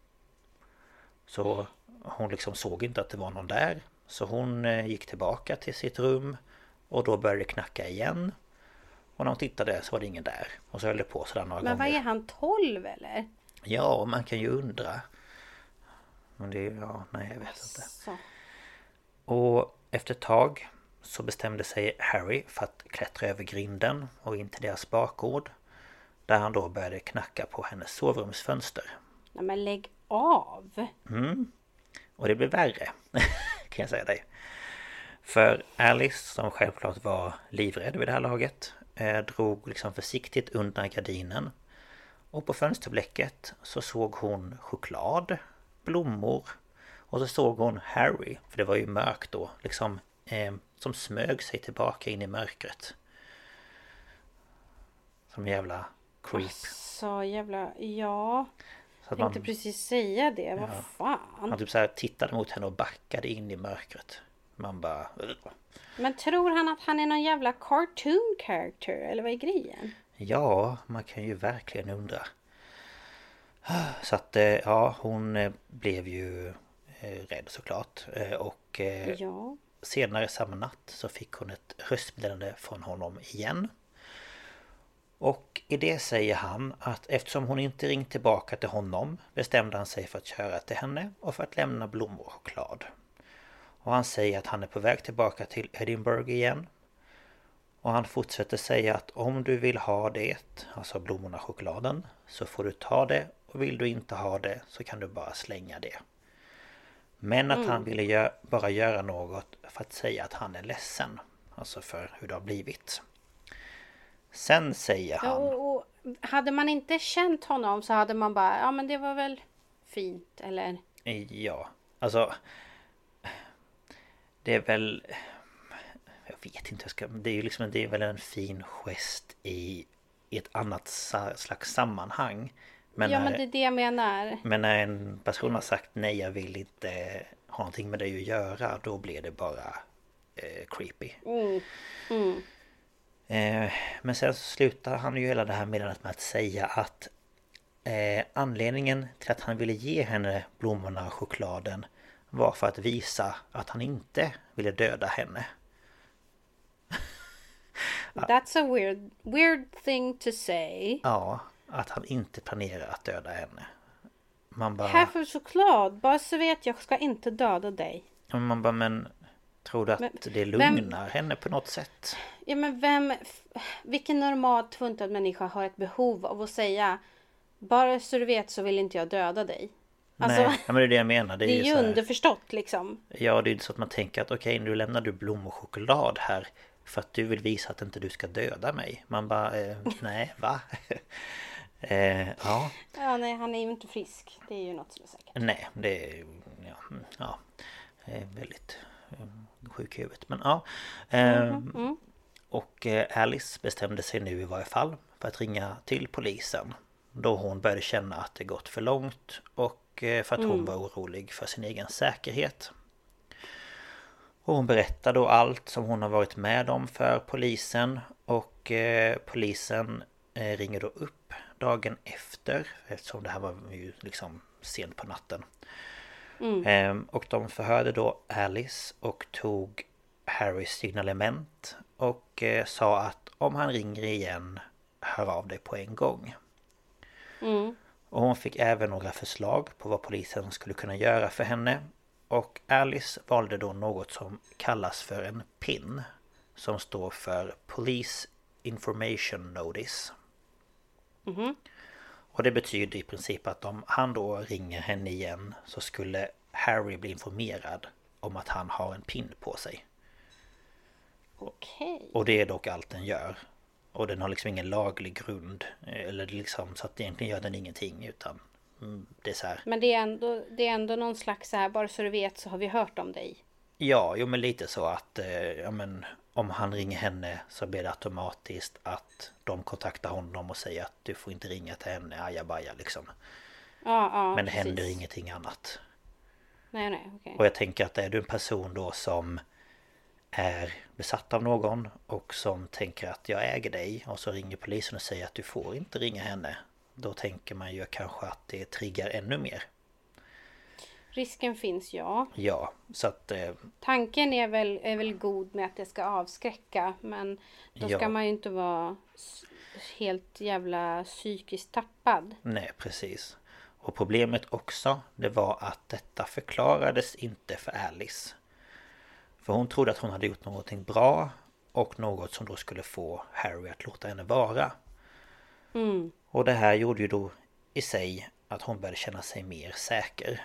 Så hon liksom såg inte att det var någon där. Så hon gick tillbaka till sitt rum och då började det knacka igen. Och när hon tittade så var det ingen där. Och så höll det på sådär några Men gånger. vad är han, tolv eller? Ja, man kan ju undra. Men det är, ja, nej jag vet inte. Så. Och efter ett tag så bestämde sig Harry för att klättra över grinden och in till deras bakgård. Där han då började knacka på hennes sovrumsfönster. Nej men lägg av! Mm. Och det blev värre, kan jag säga dig. För Alice, som självklart var livrädd vid det här laget, eh, drog liksom försiktigt undan gardinen. Och på fönsterblecket så såg hon choklad, blommor och så såg hon Harry, för det var ju mörkt då, liksom eh, som smög sig tillbaka in i mörkret. Som jävla creep. Så jävla, ja. Så jag tänkte man, precis säga det, vad ja, fan. Han typ så här tittade mot henne och backade in i mörkret. Man bara... Ugh. Men tror han att han är någon jävla cartoon character, eller vad är grejen? Ja, man kan ju verkligen undra. Så att ja, hon blev ju rädd såklart. Och ja. senare samma natt så fick hon ett röstmeddelande från honom igen. Och i det säger han att eftersom hon inte ringt tillbaka till honom bestämde han sig för att köra till henne och för att lämna blommor och choklad. Och han säger att han är på väg tillbaka till Edinburgh igen. Och han fortsätter säga att om du vill ha det, alltså blommorna och chokladen, så får du ta det. Och vill du inte ha det så kan du bara slänga det. Men att mm. han ville gö- bara göra något för att säga att han är ledsen. Alltså för hur det har blivit. Sen säger han... Ja, och, och, hade man inte känt honom så hade man bara, ja men det var väl fint, eller? Ja, alltså... Det är väl... Jag vet inte, jag ska, det är ju liksom, det är väl en fin gest i, i ett annat slags sammanhang. Men ja när, men det är det jag menar. Men när en person har sagt nej, jag vill inte ha någonting med det att göra, då blir det bara eh, creepy. Mm. Mm. Eh, men sen så slutar han ju hela det här meddelandet med att säga att eh, anledningen till att han ville ge henne blommorna och chokladen var för att visa att han inte ville döda henne. That's a weird, weird thing to say. Ja, att han inte planerar att döda henne. Man bara... Här för choklad, bara så vet jag ska inte döda dig. Man bara, men tror du att men, det lugnar vem, henne på något sätt? Ja, men vem... Vilken normalt funtad människa har ett behov av att säga bara så du vet så vill inte jag döda dig? Alltså, nej, men det är det jag menar. Det är, det är ju, ju här, underförstått liksom. Ja, det är inte så att man tänker att okej, okay, nu lämnar du blom och choklad här för att du vill visa att inte du ska döda mig. Man bara, eh, nej, va? eh, ja. Ja, nej, han är ju inte frisk. Det är ju något som är säkert. Nej, det är ja, ja är väldigt eh, sjuk i huvudet. Men ja. Eh, mm, mm. Och eh, Alice bestämde sig nu i varje fall för att ringa till polisen. Då hon började känna att det gått för långt och eh, för att hon mm. var orolig för sin egen säkerhet. Och hon berättar då allt som hon har varit med om för polisen. Och eh, polisen eh, ringer då upp dagen efter. Eftersom det här var ju liksom sent på natten. Mm. Eh, och de förhörde då Alice och tog Harrys signalement. Och eh, sa att om han ringer igen, hör av dig på en gång. Mm. Och hon fick även några förslag på vad polisen skulle kunna göra för henne. Och Alice valde då något som kallas för en P I N. Som står för Police Information Notice. Mm-hmm. Och det betyder i princip att om han då ringer henne igen så skulle Harry bli informerad om att han har en P I N på sig. Okej. Och det är dock allt den gör. Och den har liksom ingen laglig grund. Eller liksom så att egentligen gör den ingenting utan... Det är så här. Men det är, ändå, det är ändå någon slags så här, bara så du vet så har vi hört om dig. Ja, jo men lite så att eh, ja, men, om han ringer henne så blir det automatiskt att de kontaktar honom och säger att du får inte ringa till henne, ajabaja liksom. Ja, ja, men det precis. händer ingenting annat. Nej, nej, okej. Okay. Och jag tänker att är du en person då som är besatt av någon och som tänker att jag äger dig och så ringer polisen och säger att du får inte ringa henne. Då tänker man ju kanske att det triggar ännu mer. Risken finns, ja. Ja, så att... Eh, tanken är väl, är väl god med att det ska avskräcka. Men då ska ja. man ju inte vara helt jävla psykiskt tappad. Nej, precis. Och problemet också, det var att detta förklarades inte för Alice. För hon trodde att hon hade gjort någonting bra och något som då skulle få Harry att låta henne vara. Mm. Och det här gjorde ju då i sig att hon började känna sig mer säker.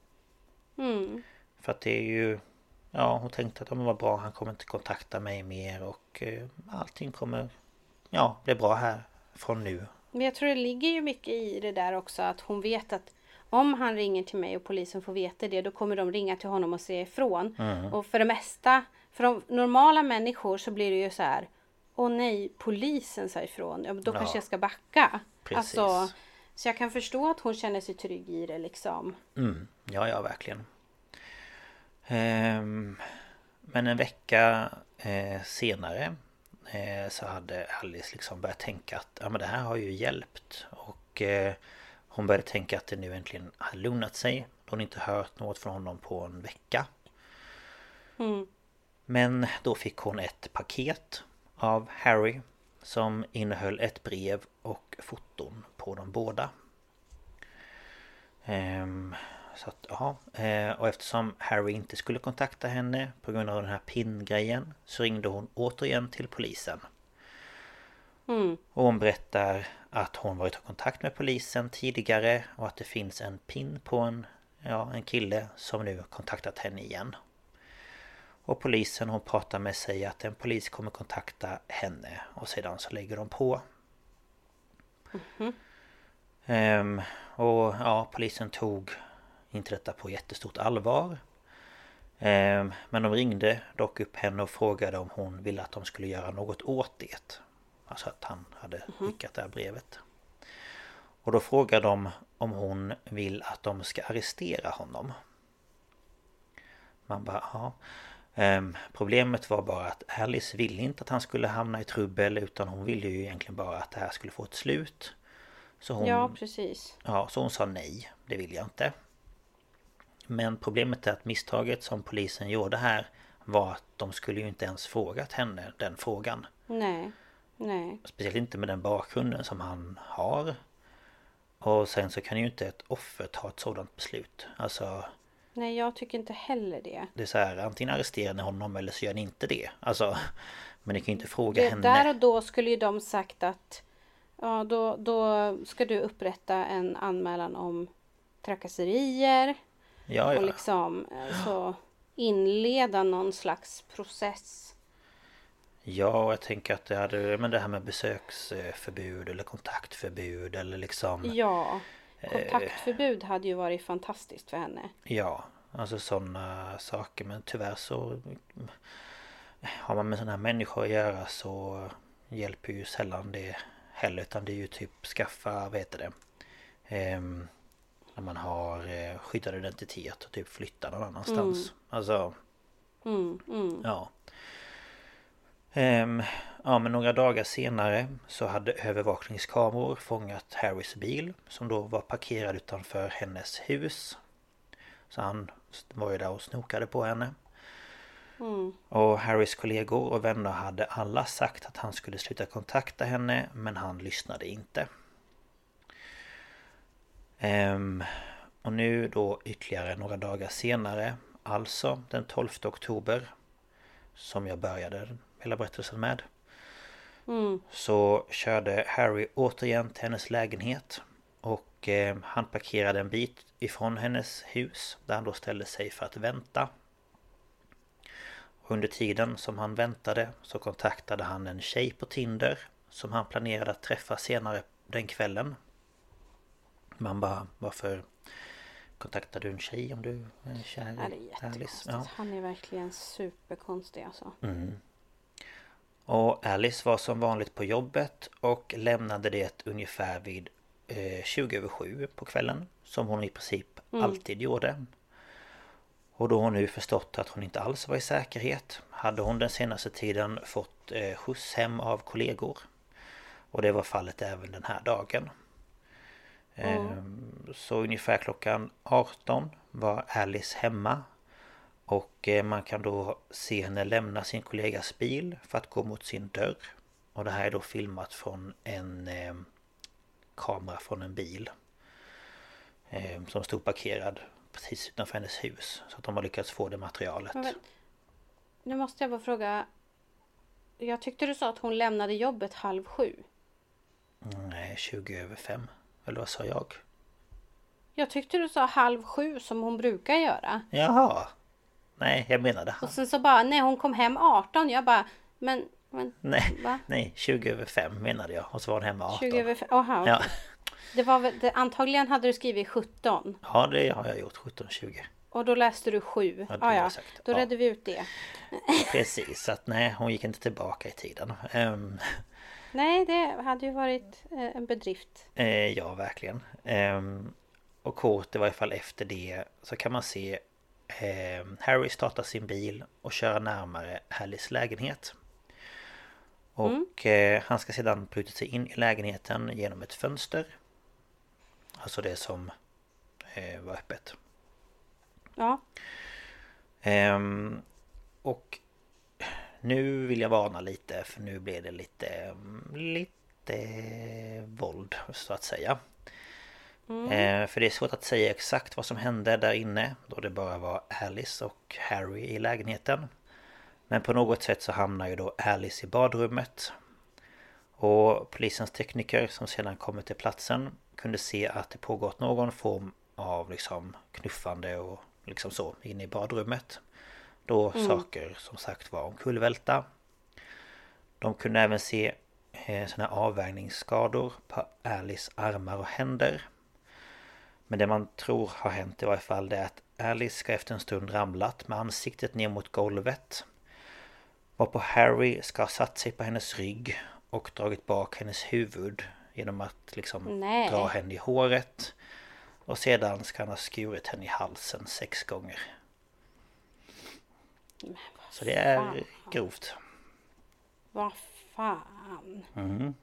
Mm. För att det är ju... Ja, hon tänkte att det var bra, han kommer inte kontakta mig mer och eh, allting kommer... Ja, bli bra här från nu. Men jag tror det ligger ju mycket i det där också att hon vet att om han ringer till mig och polisen får veta det, då kommer de ringa till honom och säga ifrån. Mm. Och för det mesta, för de normala människor så blir det ju så här... Åh nej, polisen sa ifrån. Ja, då ja. kanske jag ska backa. Precis. Alltså, så jag kan förstå att hon känner sig trygg i det liksom. Mm. Ja, ja, verkligen. Ehm, men en vecka eh, senare eh, så hade Alice liksom börjat tänka att ja, men det här har ju hjälpt. Och eh, hon började tänka att det nu äntligen har lugnat sig. Hon inte hört något från honom på en vecka. Mm. Men då fick hon ett paket av Harry som innehöll ett brev och foton på de båda. Ehm, så att, ja. Ehm, och eftersom Harry inte skulle kontakta henne på grund av den här P I N-grejen så ringde hon återigen till polisen. Mm. Och hon berättar att hon varit i kontakt med polisen tidigare och att det finns en P I N på en, ja, en kille som nu kontaktat henne igen. Och polisen hon pratar med sig att en polis kommer kontakta henne och sedan så lägger de på. Mm-hmm. Ehm, och ja, polisen tog inte detta på jättestort allvar. Ehm, men de ringde dock upp henne och frågade om hon ville att de skulle göra något åt det. Alltså att han hade mm-hmm. skickat det här brevet. Och då frågade de om hon vill att de ska arrestera honom. Man bara, ja. Um, problemet var bara att Alice ville inte att han skulle hamna i trubbel, utan hon ville ju egentligen bara att det här skulle få ett slut. Så hon, ja, precis. Ja, så hon sa nej, det vill jag inte. Men problemet är att misstaget som polisen gjorde här var att de skulle ju inte ens frågat henne den frågan. Nej, nej. Speciellt inte med den bakgrunden som han har. Och sen så kan ju inte ett offer ta ett sådant beslut. Alltså... Nej, jag tycker inte heller det. Det är så här, antingen arresterar ni honom eller så gör ni inte det. Alltså, men ni kan ju inte fråga det, henne. Där och då skulle ju de sagt att ja, då, då ska du upprätta en anmälan om trakasserier. Ja, ja. Och liksom så inleda någon slags process. Ja, jag tänker att det hade, men det här med besöksförbud eller kontaktförbud eller liksom... Ja, kontaktförbud hade ju varit fantastiskt för henne. Ja, alltså sådana saker. Men tyvärr så har man med sådana här människor att göra så hjälper ju sällan det heller. Utan det är ju typ skaffa, vad heter det? Ehm, när man har eh, skyddad identitet och typ flytta någon annanstans. Mm. Alltså, mm, mm. ja. Ehm, ja, men några dagar senare så hade övervakningskameror fångat Harrys bil som då var parkerad utanför hennes hus. Så han var ju där och snokade på henne. Mm. Och Harrys kollegor och vänner hade alla sagt att han skulle sluta kontakta henne, men han lyssnade inte. Ehm, och nu då ytterligare några dagar senare, alltså den tolfte oktober, som jag började hela berättelsen med. Mm. Så körde Harry återigen till hennes lägenhet. Och eh, han parkerade en bit ifrån hennes hus, där han då ställde sig för att vänta. Och under tiden som han väntade så kontaktade han en tjej på Tinder som han planerade att träffa senare den kvällen. Man bara, varför kontaktar du en tjej om du är kär? Ja, det är jättekonstigt. Ja. Han är verkligen superkonstig alltså. Mm. Och Alice var som vanligt på jobbet och lämnade det ungefär vid eh, tjugo över sju på kvällen. Som hon i princip mm. alltid gjorde. Och då hon nu förstått att hon inte alls var i säkerhet hade hon den senaste tiden fått eh, skjuts hem av kollegor. Och det var fallet även den här dagen. Mm. Så ungefär klockan arton var Alice hemma. Och man kan då se henne lämna sin kollegas bil för att gå mot sin dörr. Och det här är då filmat från en eh, kamera från en bil. Eh, som stod parkerad precis utanför hennes hus. Så att de har lyckats få det materialet. Men, nu måste jag bara fråga. Jag tyckte du sa att hon lämnade jobbet halv sju. Nej, tjugo över fem. Eller vad sa jag? Jag tyckte du sa halv sju som hon brukar göra. Jaha. Nej, jag menade han. Och sen så bara, nej hon kom hem arton. Jag bara, men... men nej, va? nej, tjugo över fem menade jag. Och så var hon hemma arton. tjugo över fem, aha. Ja. Det var väl, det, antagligen hade du skrivit sjutton. Ja, det har jag gjort, sjutton tjugo. Och då läste du sju. Ja, ah, ja. Sagt. Då ja. redde vi ut det. Precis, så att nej, hon gick inte tillbaka i tiden. Um, nej, det hade ju varit eh, en bedrift. Eh, ja, verkligen. Um, och kort i varje fall efter det så kan man se eh, Harry starta sin bil och köra närmare Alices lägenhet. Och mm. eh, han ska sedan bryta sig in i lägenheten genom ett fönster. Alltså det som eh, var öppet. Ja. Um, och nu vill jag varna lite, för nu blir det lite lite våld så att säga. Mm. Eh, för det är svårt att säga exakt vad som hände där inne, då det bara var Alice och Harry i lägenheten. Men på något sätt så hamnar ju då Alice i badrummet. Och polisens tekniker som sedan kommer till platsen kunde se att det pågått någon form av liksom knuffande och liksom så inne i badrummet. Då mm. saker som sagt var omkullvälta. De kunde även se eh, såna avvärjningsskador på Alice armar och händer. Men det man tror har hänt i varje fall det är att Alice ska efter en stund ramlat med ansiktet ner mot golvet. Varpå Harry ska ha satt sig på hennes rygg och dragit bak hennes huvud genom att liksom Nej. dra henne i håret. Och sedan ska han ha skurit henne i halsen sex gånger. Så det är fan. Grovt. Vad fan. Mm.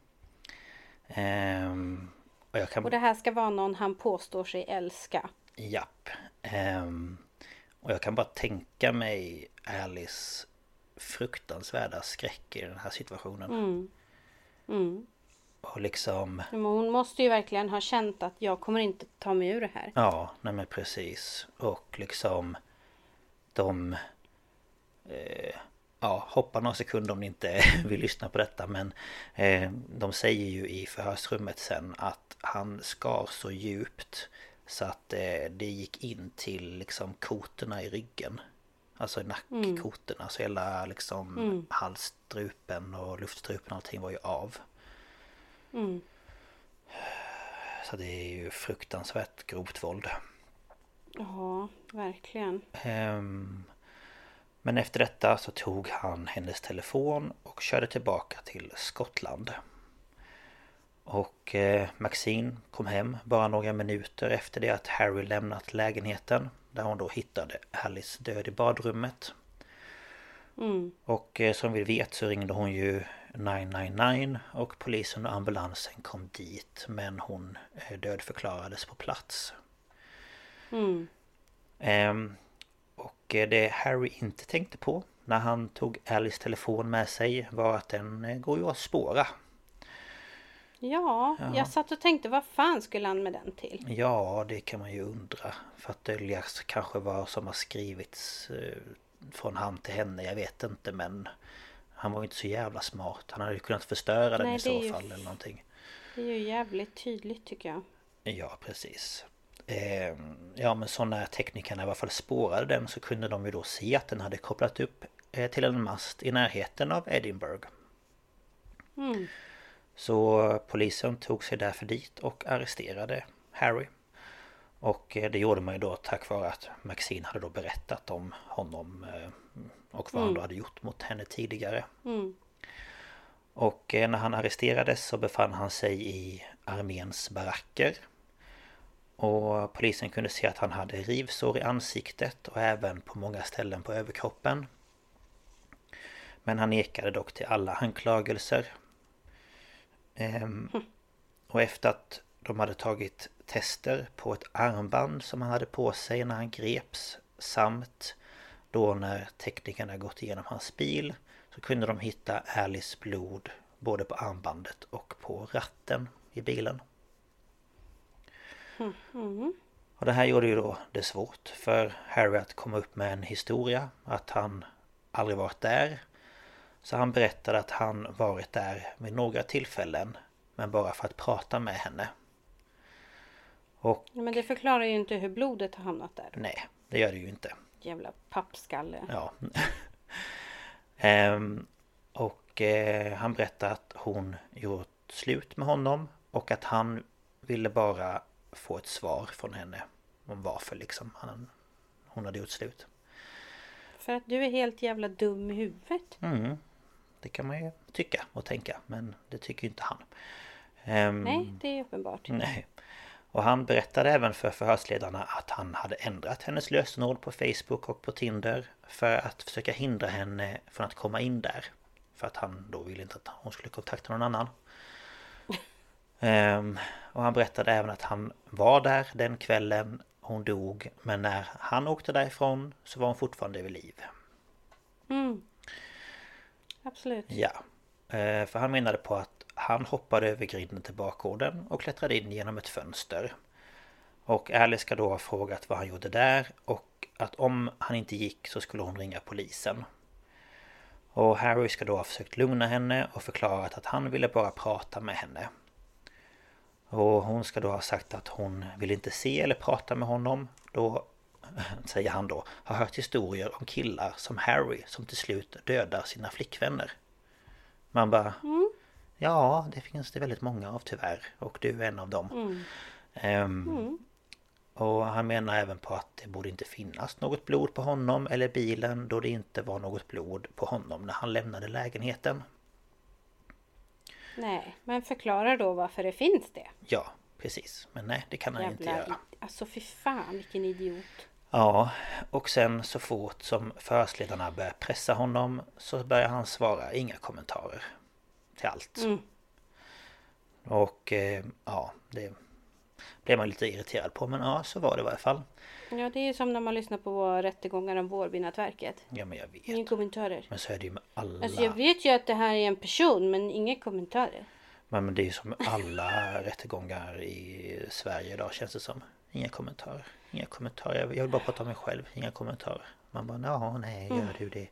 Ehm, och, jag kan... och det här ska vara någon han påstår sig älska. Japp. Ehm, och jag kan bara tänka mig Alice fruktansvärda skräck i den här situationen. Mm. Mm. Och liksom... Men hon måste ju verkligen ha känt att jag kommer inte ta mig ur det här. Ja, nej men precis. Och liksom de... Eh, ja, hoppa några sekunder om ni inte vill lyssna på detta. Men eh, de säger ju i förhörsrummet sen att han skar så djupt så att eh, det gick in till liksom kotorna i ryggen. Alltså nackkotorna. Mm. Så hela liksom mm. halsstrupen och luftstrupen och allting var ju av. Mm. Så det är ju fruktansvärt grovt våld. Ja, verkligen. Um, men efter detta så tog han hennes telefon och körde tillbaka till Skottland. Och eh, Maxine kom hem bara några minuter efter det att Harry lämnat lägenheten. Där hon då hittade Alice död i badrummet. Mm. Och eh, som vi vet så ringde hon ju nio nio nio och polisen och ambulansen kom dit. Men hon eh, dödförklarades på plats. Mm. Ehm, och eh, det Harry inte tänkte på när han tog Alice telefon med sig var att den eh, går ju att spåra. Ja, ja, jag satt och tänkte vad fan skulle han med den till? Ja, det kan man ju undra. För att dölja kanske vad som har skrivits eh, från han till henne, jag vet inte. Men han var ju inte så jävla smart. Han hade ju kunnat förstöra den. Nej, i så fall ju, eller någonting. Det är ju jävligt tydligt tycker jag. Ja, precis. Eh, ja, men så när teknikerna i alla fall spårade den så kunde de ju då se att den hade kopplat upp eh, till en mast i närheten av Edinburgh. Mm. Så polisen tog sig därför dit och arresterade Harry. Och det gjorde man ju då tack vare att Maxine hade då berättat om honom och vad mm. han då hade gjort mot henne tidigare. Mm. Och när han arresterades så befann han sig i arméns baracker. Och polisen kunde se att han hade rivsår i ansiktet och även på många ställen på överkroppen. Men han nekade dock till alla anklagelser. Ehm, och efter att de hade tagit tester på ett armband som han hade på sig när han greps samt då när teknikerna gått igenom hans bil så kunde de hitta Alice blod både på armbandet och på ratten i bilen. Mm. Och det här gjorde ju då det svårt för Harry att komma upp med en historia att han aldrig varit där. Så han berättade att han varit där vid några tillfällen men bara för att prata med henne. Och, men det förklarar ju inte hur blodet har hamnat där. Nej, det gör det ju inte. Jävla pappskalle. Ja. ehm, och eh, han berättade att hon gjort slut med honom och att han ville bara få ett svar från henne om varför liksom han, hon hade gjort slut. För att du är helt jävla dum i huvudet. Mm. Det kan man ju tycka och tänka, men det tycker ju inte han. Um, nej, det är uppenbart. Nej. Och han berättade även för förhörsledarna att han hade ändrat hennes lösenord på Facebook och på Tinder för att försöka hindra henne från att komma in där. För att han då ville inte att hon skulle kontakta någon annan. um, och han berättade även att han var där den kvällen hon dog, men när han åkte därifrån så var hon fortfarande vid liv. Mm. Absolut. Ja, för han menade på att han hoppade över grinden till bakgården och klättrade in genom ett fönster. Och Alice ska då ha frågat vad han gjorde där och att om han inte gick så skulle hon ringa polisen. Och Harry ska då ha försökt lugna henne och förklarat att han ville bara prata med henne. Och hon ska då ha sagt att hon vill inte se eller prata med honom. Då, säger han då, har hört historier om killar som Harry som till slut dödar sina flickvänner. Man bara, mm. ja, det finns det väldigt många av tyvärr. Och du är en av dem. Mm. Um, mm. Och han menar även på att det borde inte finnas något blod på honom eller bilen då det inte var något blod på honom när han lämnade lägenheten. Nej, men förklara då varför det finns det. Ja, precis. Men nej, det kan han Jävla, inte göra. Alltså fy fan, vilken idiot. Ja, och sen så fort som förhörsledarna börjar pressa honom så börjar han svara inga kommentarer till allt. Mm. Och eh, ja, det blev man lite irriterad på, men ja, så var det i varje fall. Ja, det är ju som när man lyssnar på rättegångar om Vårbynätverket. Ja, men jag vet. Inga kommentarer. Men så är det ju med alla... Alltså jag vet ju att det här är en person, men inga kommentarer. Men, men det är ju som alla rättegångar i Sverige idag, känns det som. Inga kommentarer. Inga kommentarer. Jag vill bara prata om mig själv. Inga kommentarer. Man bara, ja, nej, gör mm. du det?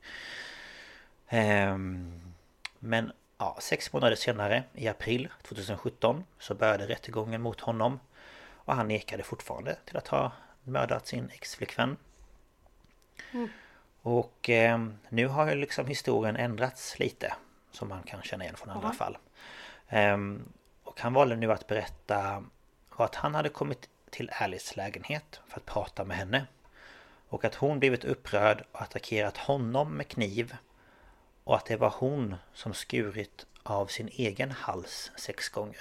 Um, men ja, sex månader senare, i april tjugohundrasjutton, så började rättegången mot honom. Och han nekade fortfarande till att ha mördat sin ex-flickvän. Mm. Och eh, nu har ju liksom historien ändrats lite. Som man kan känna igen från andra mm. fall. Um, och han valde nu att berätta att han hade kommit till Alice lägenhet för att prata med henne. Och att hon blivit upprörd och attackerat honom med kniv. Och att det var hon som skurit av sin egen hals sex gånger.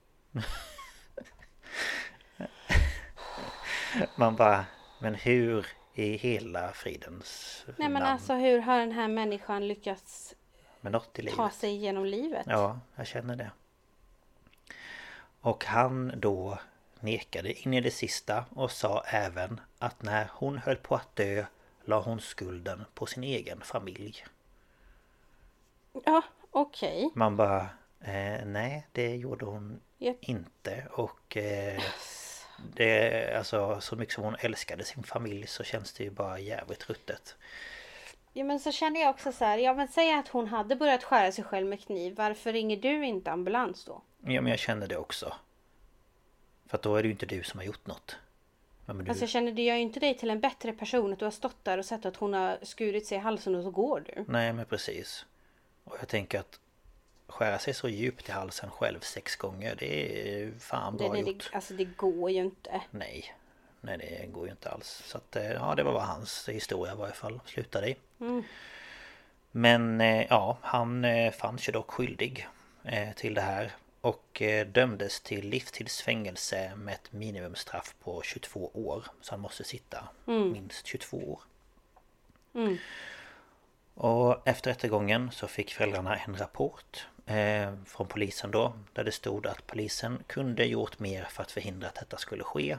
Man bara, men hur i hela fridens Nej men namn? alltså hur har den här människan lyckats med något i livet? Ta sig igenom livet? Ja, jag känner det. Och han då nekade in i det sista och sa även att när hon höll på att dö la hon skulden på sin egen familj. Ja, okej. Okay. Man bara, eh, nej det gjorde hon yep. inte. Och eh, det, alltså, så mycket som hon älskade sin familj så känns det ju bara jävligt ruttet. Ja men så känner jag också så här, ja men säg att hon hade börjat skära sig själv med kniv. Varför ringer du inte ambulans då? Ja men jag känner det också. För att då är det ju inte du som har gjort något. Men du... Alltså jag känner, det gör ju inte dig till en bättre person att du har stått där och sett att hon har skurit sig i halsen och så går du. Nej men precis. Och jag tänker att skära sig så djupt i halsen själv sex gånger, det är fan bra det, gjort. Det, alltså det går ju inte. Nej, nej det går ju inte alls. Så att ja, det var vad hans historia i varje fall slutade i. Mm. Men ja, han fanns ju dock skyldig till det här. Och dömdes till livstidsfängelse med ett minimumstraff på tjugotvå år. Så han måste sitta mm. minst tjugotvå år. Mm. Och efter rättegången så fick föräldrarna en rapport eh, från polisen då. Där det stod att polisen kunde gjort mer för att förhindra att detta skulle ske.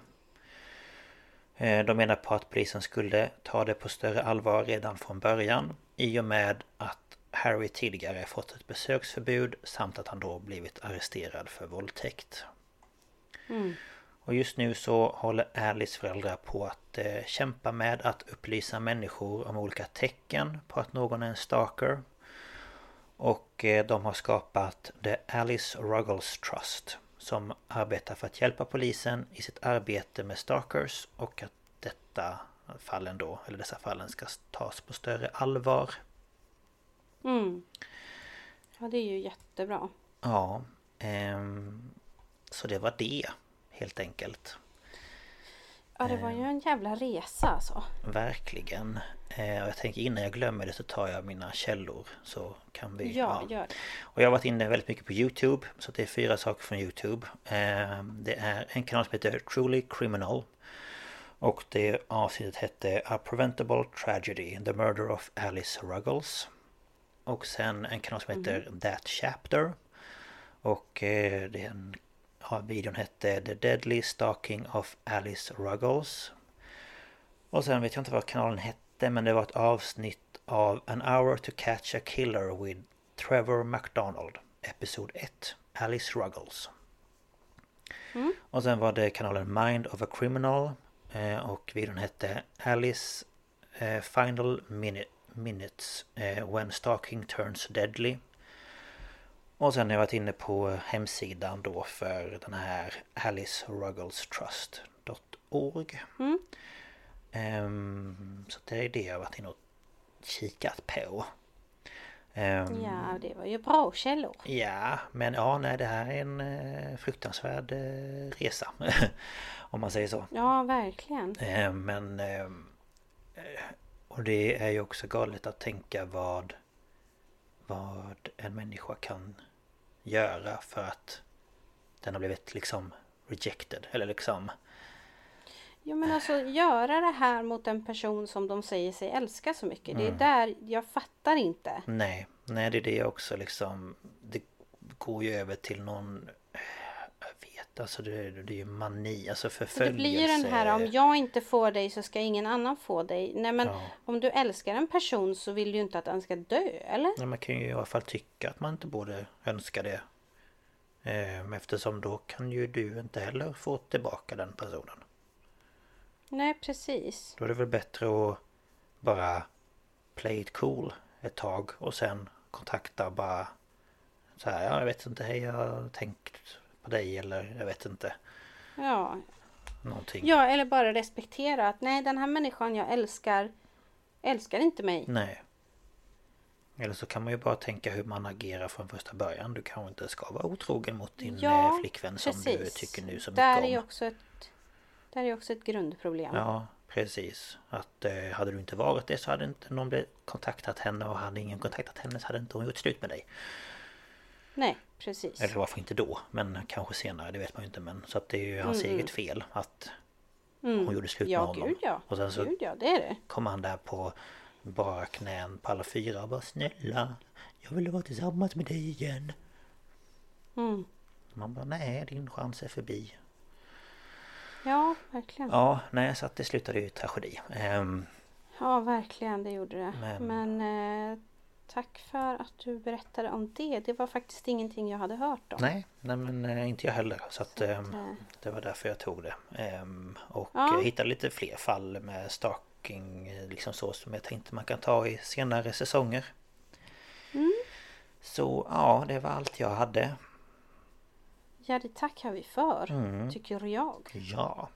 Eh, de menar på att polisen skulle ta det på större allvar redan från början. I och med att Harry tidigare fått ett besöksförbud samt att han då blivit arresterad för våldtäkt. Mm. Och just nu så håller Alice föräldrar på att eh, kämpa med att upplysa människor om olika tecken på att någon är en stalker. Och eh, de har skapat The Alice Ruggles Trust som arbetar för att hjälpa polisen i sitt arbete med stalkers och att detta fallen då, eller dessa fallen ska tas på större allvar. Mm. Ja, det är ju jättebra. Ja, ehm, så det var det helt enkelt. Ja, det var ju en jävla resa alltså. Verkligen. Eh, och jag tänker innan jag glömmer det så tar jag mina källor så kan vi... Ja, ja. Gör det. Och jag har varit inne väldigt mycket på YouTube, så det är fyra saker från YouTube. Eh, det är en kanal som heter Truly Criminal. Och det avsnittet hette A Preventable Tragedy, The Murder of Alice Ruggles. Och sen en kanal som heter mm. That Chapter. Och eh, det är en, ja, videon hette The Deadly Stalking of Alice Ruggles. Och sen vet jag inte vad kanalen hette, men det var ett avsnitt av An Hour to Catch a Killer with Trevor McDonald. Episod ett, Alice Ruggles. Mm. Och sen var det kanalen Mind of a Criminal. Eh, och videon hette Alice eh, Final Minute Minutes uh, When Stalking Turns Deadly. Och sen har jag varit inne på hemsidan då för den här Alice Ruggles Trust dot org. Mm. Um, så det är det jag har varit inne och kikat på. Um, ja, det var ju bra källor. Ja, men ja, nej, det här är en uh, fruktansvärd uh, resa. Om man säger så. Ja, verkligen. Uh, men... Uh, Och det är ju också galet att tänka vad, vad en människa kan göra för att den har blivit liksom rejected. Eller liksom... Jo men alltså göra det här mot en person som de säger sig älska så mycket. Mm. Det är där jag fattar inte. Nej, nej det är det också liksom. Det går ju över till någon... Jag vet, alltså det, det är ju mani, alltså förföljelse. Det blir ju den här, om jag inte får dig så ska ingen annan få dig. Nej men ja. Om du älskar en person så vill du ju inte att den ska dö, eller? Nej, man kan ju i alla fall tycka att man inte borde önska det. Eh, eftersom då kan ju du inte heller få tillbaka den personen. Nej, precis. Då är det väl bättre att bara play it cool ett tag och sen kontakta bara så här, ja, jag vet inte, hej, jag har tänkt på dig eller jag vet inte. Ja. Någonting. Ja, eller bara respektera att nej, den här människan jag älskar älskar inte mig. Nej. Eller så kan man ju bara tänka hur man agerar från första början. Du kanske inte ska vara otrogen mot din ja, flickvän som precis. Du tycker nu så mycket där om. Är också ett, där är också ett grundproblem. Ja, precis. Att eh, hade du inte varit det så hade inte någon kontaktat henne och hade ingen kontaktat henne så hade inte hon gjort slut med dig. Nej, precis. Eller varför inte då, men kanske senare, det vet man ju inte. Men, så att det är ju hans mm. eget fel att mm. hon gjorde slut ja, med honom. Gud, ja. Och sen så gud ja, det är det. kom han där på bara knän på alla fyra och bara snälla, jag vill vara tillsammans med dig igen. Mm. Man bara, nej, din chans är förbi. Ja, verkligen. Ja, nej, så att det slutade ju i tragedi. Um, ja, verkligen, det gjorde det. Men, men eh, tack för att du berättade om det. Det var faktiskt ingenting jag hade hört om. Nej, nej men eh, inte jag heller. Så att, så att um, eh, det var därför jag tog det. Um, och ja. jag hittade lite fler fall med stalking, liksom så som jag tänkte man kan ta i senare säsonger. Mm. Så ja, det var allt jag hade. Ja, det tackar vi för, mm. tycker jag. Ja.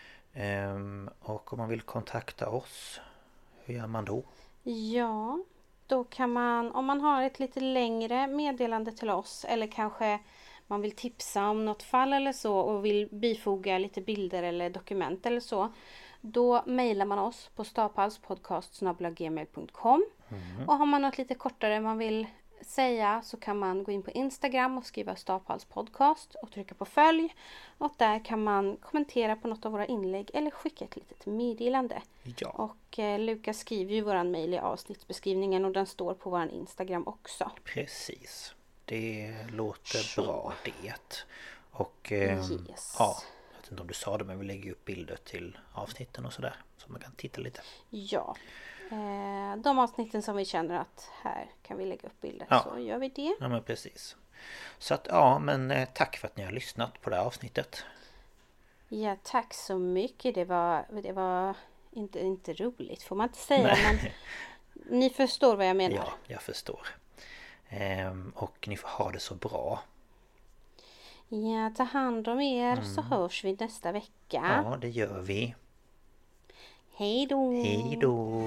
Um, och om man vill kontakta oss, hur gör man då? Ja, då kan man, om man har ett lite längre meddelande till oss eller kanske man vill tipsa om något fall eller så och vill bifoga lite bilder eller dokument eller så, då mejlar man oss på staphalspodcast snabel-a gmail punkt com. Mm. Och har man något lite kortare man vill säga så kan man gå in på Instagram och skriva Staphalspodcast och trycka på följ. Och där kan man kommentera på något av våra inlägg eller skicka ett litet meddelande. Ja. Och eh, Lukas skriver ju våran mejl i avsnittsbeskrivningen och den står på våran Instagram också. Precis. Det låter så bra det. Och eh, yes. ja, jag vet inte om du sa det men vi lägger upp bilder till avsnitten och sådär. Så man kan titta lite. Ja. De avsnitten som vi känner att här kan vi lägga upp bilder, ja. Så gör vi det. Ja men precis. Så att ja, men tack för att ni har lyssnat på det här avsnittet. Ja, tack så mycket. Det var, det var inte, inte roligt får man inte säga. Nej. Men ni förstår vad jag menar. Ja, jag förstår. Ehm, och ni får ha det så bra. Ja, ta hand om er mm. så hörs vi nästa vecka. Ja, det gör vi. Hej då! Hej då!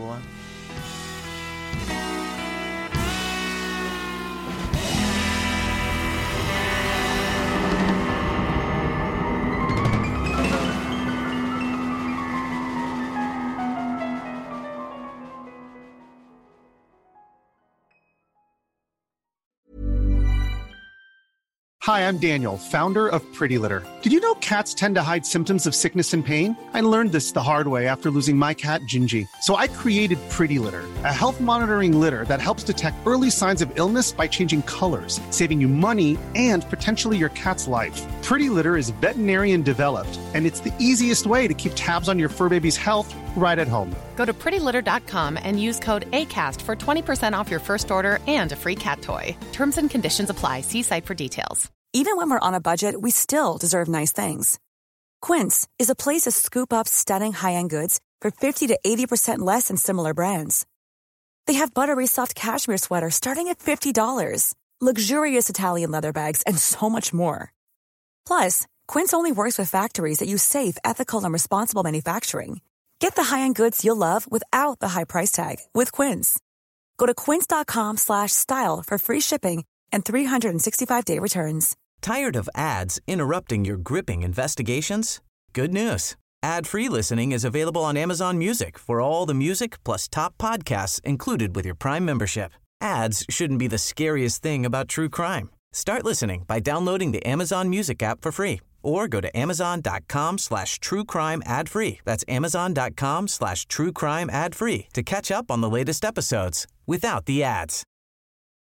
Hi, I'm Daniel, founder of Pretty Litter. Did you know cats tend to hide symptoms of sickness and pain? I learned this the hard way after losing my cat, Gingy. So I created Pretty Litter, a health monitoring litter that helps detect early signs of illness by changing colors, saving you money and potentially your cat's life. Pretty Litter is veterinarian developed, and it's the easiest way to keep tabs on your fur baby's health right at home. Go to pretty litter dot com and use code ACAST for twenty percent off your first order and a free cat toy. Terms and conditions apply. See site for details. Even when we're on a budget, we still deserve nice things. Quince is a place to scoop up stunning high-end goods for fifty to eighty percent less than similar brands. They have buttery soft cashmere sweaters starting at fifty dollars, luxurious Italian leather bags, and so much more. Plus, Quince only works with factories that use safe, ethical, and responsible manufacturing. Get the high-end goods you'll love without the high price tag with Quince. Go to quince dot com slash style for free shipping and three sixty-five day returns. Tired of ads interrupting your gripping investigations? Good news. Ad-free listening is available on Amazon Music for all the music plus top podcasts included with your Prime membership. Ads shouldn't be the scariest thing about true crime. Start listening by downloading the Amazon Music app for free Or go to amazon.com slash true crime ad free. That's amazon.com slash true crime ad free to catch up on the latest episodes without the ads.